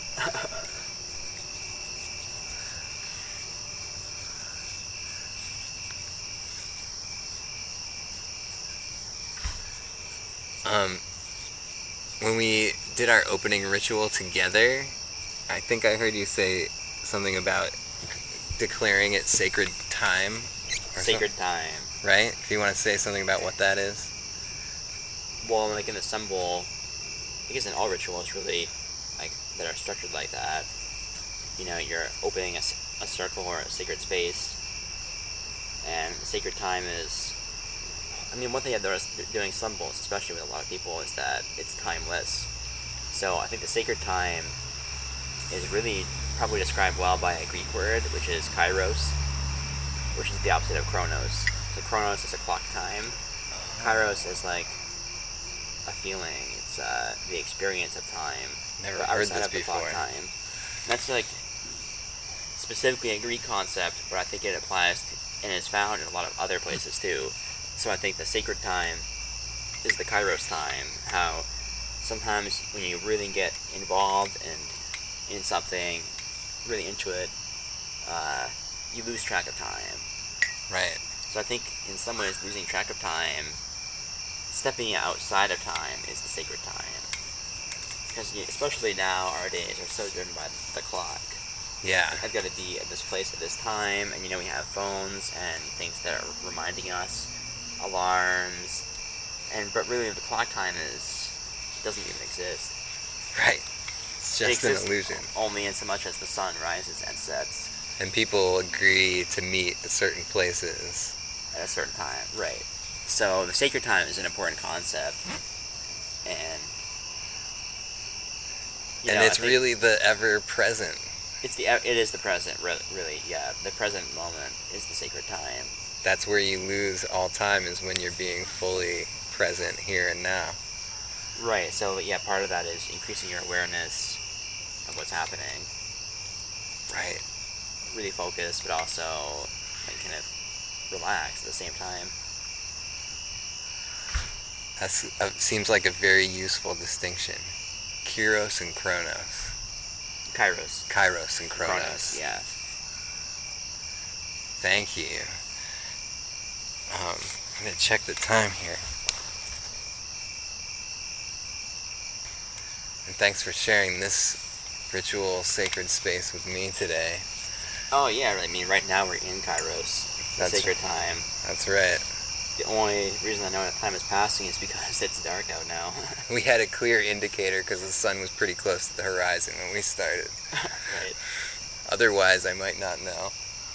When we did our opening ritual together, I think I heard you say something about declaring it sacred time. Sacred time. Right? Do you want to say something about what that is? Well, like in the Sun Bowl, I guess in all rituals really, like, that are structured like that, you know, you're opening a circle or a sacred space, and the sacred time is, I mean, one thing that they're doing Sun Bowls, especially with a lot of people, is that it's timeless. So I think the sacred time is really probably described well by a Greek word, which is kairos, which is the opposite of chronos. So chronos is a clock time. Kairos is like a feeling. It's the experience of time. Never heard this of the before. clock time. And that's like specifically a Greek concept, but I think it applies and is found in a lot of other places too. So I think the sacred time is the kairos time. How sometimes when you really get involved in something, really into it, you lose track of time. Right. So I think in some ways losing track of time, stepping outside of time is the sacred time. Because especially now, our days are so driven by the clock. Yeah. I've got to be at this place at this time, and you know we have phones and things that are reminding us, alarms, but really the clock time doesn't even exist. Right. It's just an illusion. Only in so much as the sun rises and sets. And people agree to meet at certain places at a certain time, right? So the sacred time is an important concept, and it's really the ever present. It is the present, really. Yeah, the present moment is the sacred time. That's where you lose all time, is when you're being fully present here and now. Right. So yeah, part of that is increasing your awareness of what's happening. Right. Really focus, but also like kind of relax at the same time. That seems like a very useful distinction. Kairos and Chronos. Kairos and Chronos. Yeah. Thank you. I'm going to check the time here. And thanks for sharing this ritual sacred space with me today. Oh yeah, I mean right now we're in Kairos, the sacred time. That's right. The only reason I know that time is passing is because it's dark out now. We had a clear indicator because the sun was pretty close to the horizon when we started. Right. Otherwise, I might not know.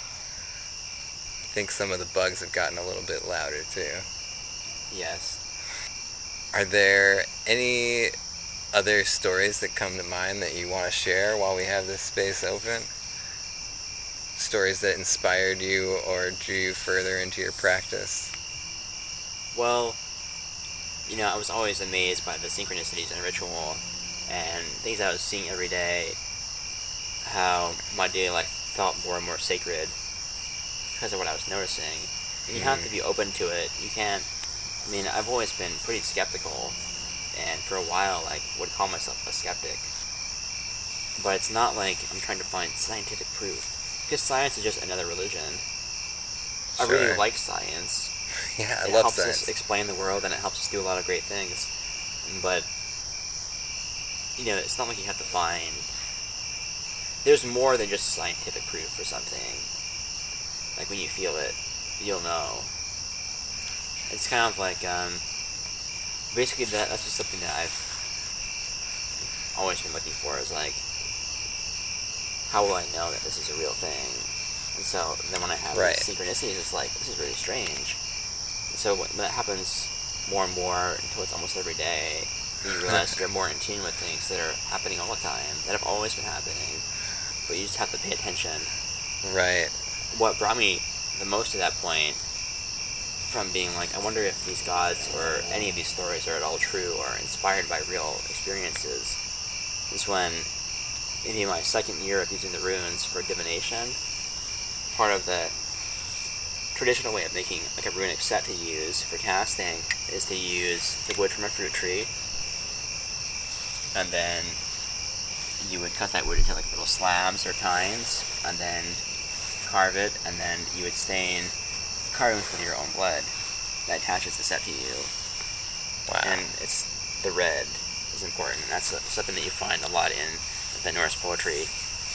I think some of the bugs have gotten a little bit louder too. Yes. Are there any other stories that come to mind that you want to share while we have this space open? Stories that inspired you or drew you further into your practice? Well, you know, I was always amazed by the synchronicities in a ritual and things I was seeing every day, how my daily life felt more and more sacred because of what I was noticing. And you have to be open to it. You can't, I mean, I've always been pretty skeptical, and for a while, like, would call myself a skeptic. But it's not like I'm trying to find scientific proof, because science is just another religion. Sure. I really like science. Yeah, I it love helps science. us explain the world, and it helps us do a lot of great things. But it's not like you have to find. There's more than just scientific proof for something. Like when you feel it, you'll know. It's kind of like basically that's just something that I've always been looking for. Is like, how will I know that this is a real thing? And so then when I have Right. these synchronicities, it's like, this is really strange. And so when that happens more and more until it's almost every day, then you realize you're more in tune with things that are happening all the time, that have always been happening, but you just have to pay attention. Right. What brought me the most to that point, from being like, I wonder if these gods or any of these stories are at all true or inspired by real experiences, is when, maybe my second year of using the runes for divination, part of the traditional way of making like a runic set to use for casting is to use the wood from a fruit tree, and then you would cut that wood into like little slabs or tines, and then carve it, and then you would stain carvings with your own blood that attaches the set to you. Wow. And it's the red is important. That's something that you find a lot in the Norse poetry.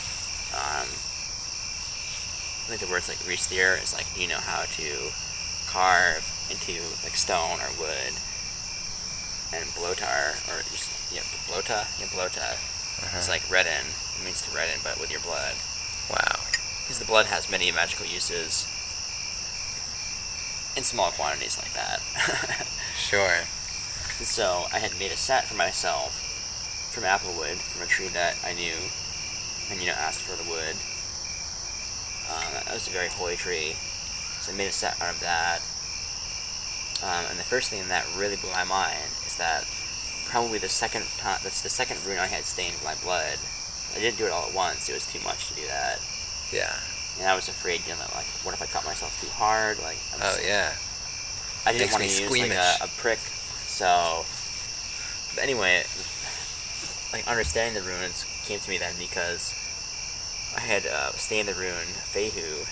I think the words like Ristir is like, do you know how to carve into like stone or wood? And blotar, or just, blota? Yeah, blota. It's like redden. It means to redden, but with your blood. Wow. Because the blood has many magical uses in small quantities like that. Sure. So I had made a set for myself from apple wood, from a tree that I knew, and asked for the wood. That was a very holy tree, so I made a set out of that. And the first thing that really blew my mind is that probably that's the second rune I had stained with my blood. I didn't do it all at once; it was too much to do that. Yeah. And I was afraid, like, what if I cut myself too hard? Like, Yeah. I didn't Makes want me to use squeamish. like a prick. So, but anyway, like understanding the runes came to me then because I had stained the rune Fehu.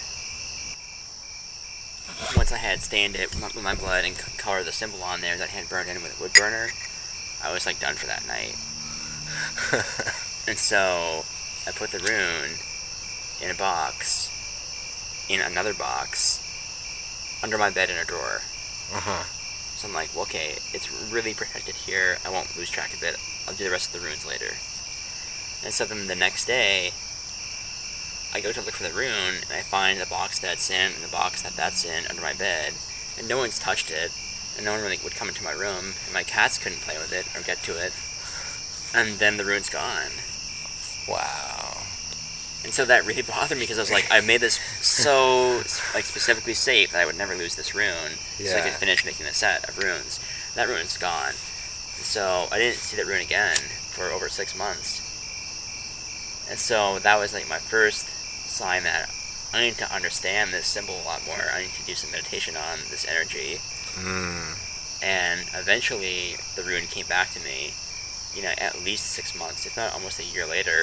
Once I had stained it with my blood and colored the symbol on there that I had burned in with a wood burner, I was like done for that night. And so I put the rune in a box, in another box, under my bed in a drawer. So I'm like, well, okay, it's really protected here. I won't lose track of it. I'll do the rest of the runes later. And so then the next day, I go to look for the rune, and I find the box that it's in and the box that that's in under my bed, and no one's touched it, and no one really would come into my room, and my cats couldn't play with it or get to it, and then the rune's gone. Wow. And so that really bothered me because I was like, I made this so like specifically safe that I would never lose this rune, so I could finish making the set of runes. That rune's gone. So I didn't see that rune again for over 6 months. And so that was like my first sign that I need to understand this symbol a lot more. I need to do some meditation on this energy. And eventually the rune came back to me, at least 6 months, if not almost a year later.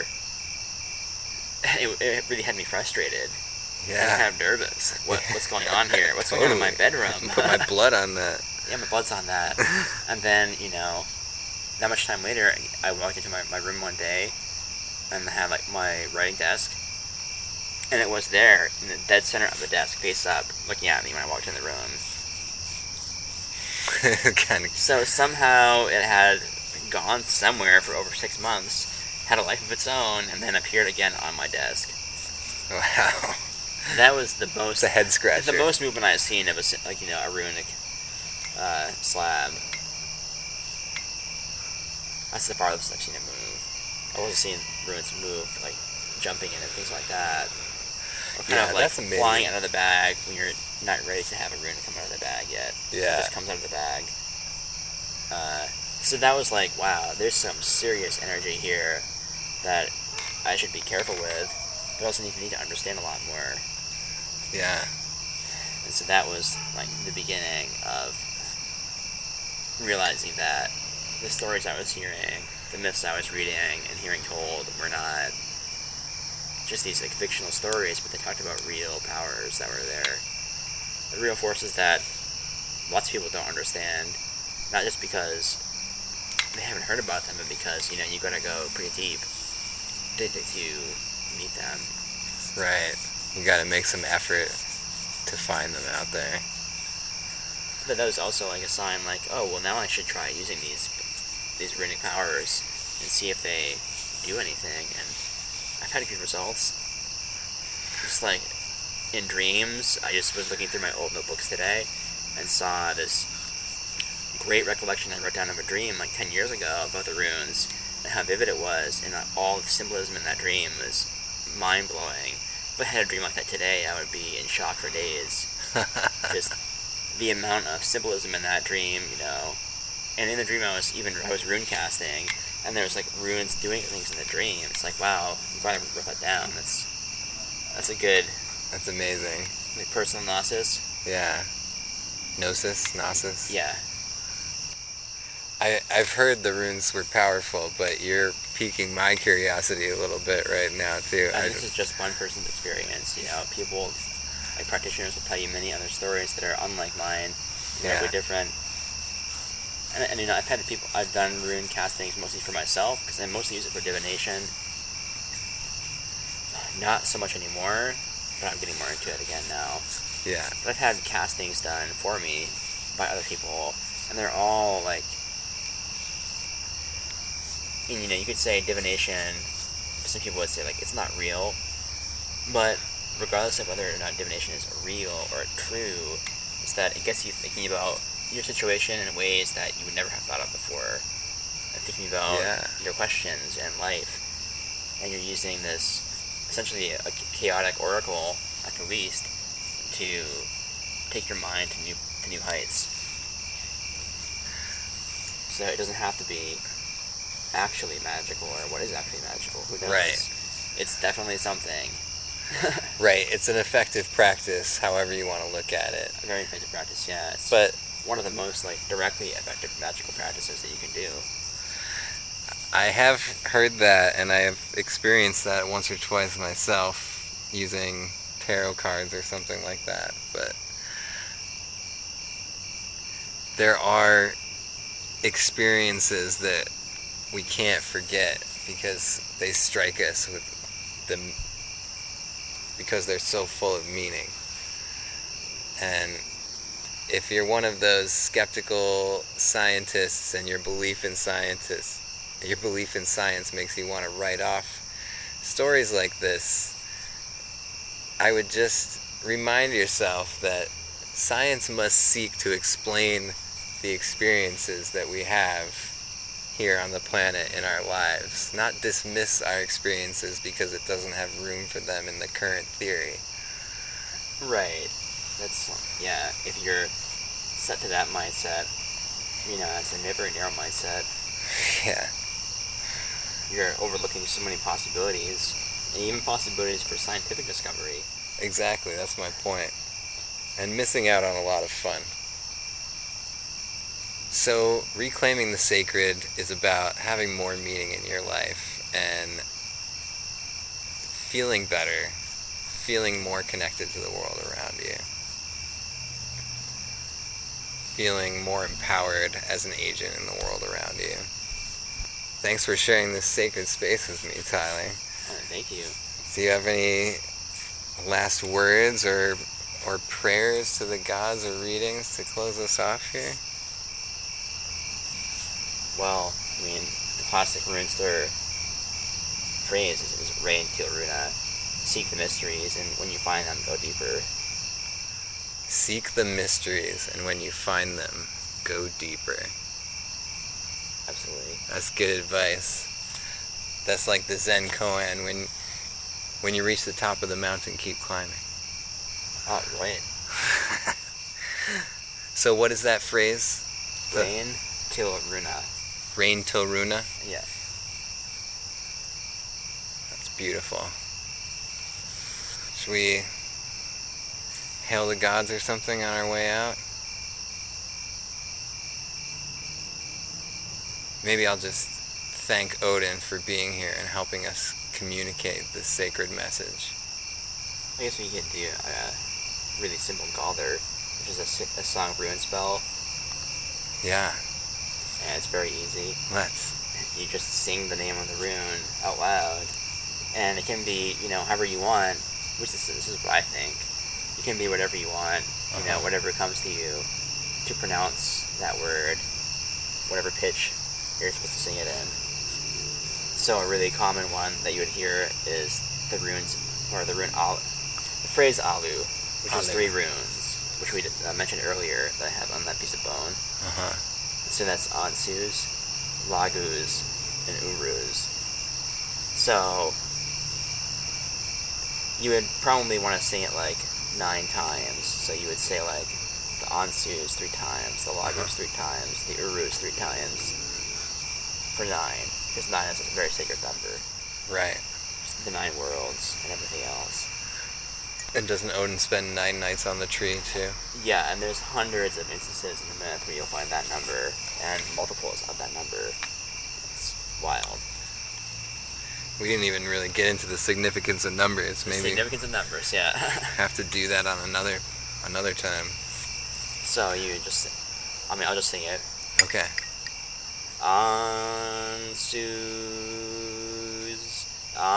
It really had me frustrated. Yeah. And kind of nervous. Like, what's going on here? What's going on in my bedroom? Put my blood on that. Yeah, my blood's on that. And then, not much time later, I walked into my room one day, and I had like my writing desk, and it was there in the dead center of the desk, face up, looking at me when I walked in the room. So somehow it had gone somewhere for over 6 months, had a life of its own, and then appeared again on my desk. Wow. That was the most. It's a head scratcher. The most movement I've seen of a runic slab. That's the farthest I've seen it move. I wasn't seeing runes move, like jumping in and things like that. Or kind of like that's amazing. flying out of the bag when you're not ready to have a rune come out of the bag yet. Yeah. It just comes out of the bag. So that was like, wow, there's some serious energy here that I should be careful with, but also need to understand a lot more. Yeah. And so that was like the beginning of realizing that the stories I was hearing, the myths I was reading and hearing told were not just these like fictional stories, but they talked about real powers that were there. The real forces that lots of people don't understand, not just because they haven't heard about them, but because, you gotta go pretty deep to meet them. Right. You gotta make some effort to find them out there. But that was also like a sign, like, oh, well, now I should try using these runic powers and see if they do anything. And I've had good results. Just like in dreams, I just was looking through my old notebooks today and saw this great recollection I wrote down of a dream like 10 years ago about the runes and how vivid it was, and all the symbolism in that dream was mind-blowing. If I had a dream like that today, I would be in shock for days. Just the amount of symbolism in that dream, and in the dream I was rune casting, and there was like runes doing things in the dream. It's like, wow, I'm glad I wrote that down. That's a good, That's amazing. like, personal gnosis. Yeah. Gnosis? Yeah. I've heard the runes were powerful, but you're piquing my curiosity a little bit right now, too. And this is just one person's experience, people, like practitioners, will tell you many other stories that are unlike mine, incredibly different. And I've done rune castings mostly for myself, because I mostly use it for divination. Not so much anymore, but I'm getting more into it again now. Yeah. But I've had castings done for me by other people, and they're all like, and, you could say divination, some people would say, like, it's not real, but regardless of whether or not divination is real or true, is that it gets you thinking about your situation in ways that you would never have thought of before, and thinking about your questions in life, and you're using this, essentially a chaotic oracle, at the least, to take your mind to new heights. So it doesn't have to be actually magical, or what is actually magical, who knows? Right. It's definitely something. Right, it's an effective practice, however you want to look at it. A very effective practice, yeah. It's but one of the most, like, directly effective magical practices that you can do. I have heard that, and I have experienced that once or twice myself, using tarot cards or something like that, but there are experiences that we can't forget because they strike us with because they're so full of meaning. And if you're one of those skeptical scientists and your belief in science makes you want to write off stories like this, I would just remind yourself that science must seek to explain the experiences that we have here on the planet in our lives, not dismiss our experiences because it doesn't have room for them in the current theory. Right. If you're set to that mindset, it's a very narrow mindset. Yeah. You're overlooking so many possibilities, and even possibilities for scientific discovery. Exactly, that's my point. And missing out on a lot of fun. So, reclaiming the sacred is about having more meaning in your life and feeling better, feeling more connected to the world around you, feeling more empowered as an agent in the world around you. Thanks for sharing this sacred space with me, Tyler. Thank you. Do you have any last words or prayers to the gods or readings to close us off here? Well, the classic Runestore phrase is Rein til Runa, seek the mysteries, and when you find them, go deeper. Seek the mysteries, and when you find them, go deeper. Absolutely. That's good advice. That's like the Zen koan, when you reach the top of the mountain, keep climbing. Oh, right. So what is that phrase? Rein til Runa. Rein til Runa? Yeah. That's beautiful. Should we hail the gods or something on our way out? Maybe I'll just thank Odin for being here and helping us communicate this sacred message. I guess we could do a really simple Galdr, which is a song rune spell. Yeah. and it's very easy. Let's. You just sing the name of the rune out loud, and it can be, however you want, which this is what I think. It can be whatever you want, whatever comes to you to pronounce that word, whatever pitch you're supposed to sing it in. So a really common one that you would hear is the phrase Alu, which is 3 runes, which we mentioned earlier that I have on that piece of bone. So that's Ansus, Lagus, and Urus. So you would probably want to sing it like 9 times. So you would say like the Ansus 3 times, the Lagus 3 times, the Urus 3 times for 9. Because 9 is a very sacred number. Right. Just the 9 worlds and everything else. And doesn't Odin spend 9 nights on the tree too? Yeah, and there's hundreds of instances in the myth where you'll find that number and multiples of that number. It's wild. We didn't even really get into the significance of numbers. Maybe significance of numbers, yeah. have to do that on another time. So you just, I'll just sing it. Okay. Ansus,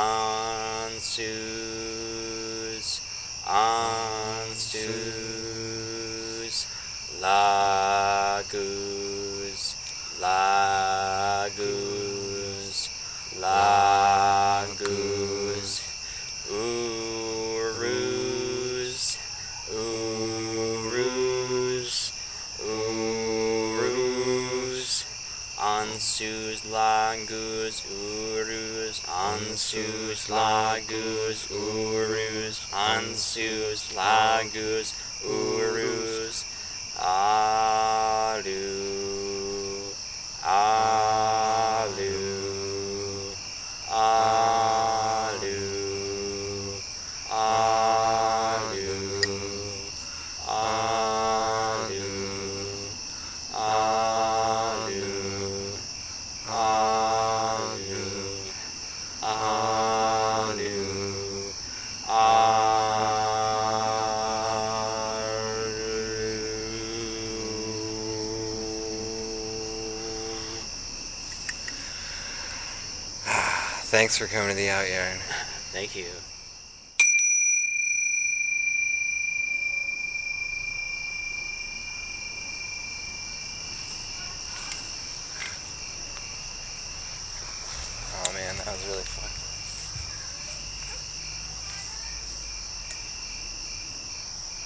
Ansus, Ansus, Lagus, Lagus, Lagus, Urus, Urus, Urus, Ansus, Lagus, Urus, Ansus, Lagus, Urus, Ansus, Lagus, Urus, Alu, Alu, Alu, Alu, Alu, Alu, Alu, Alu, Thanks for coming to the Out Yarn. Thank you. Oh man, that was really fun.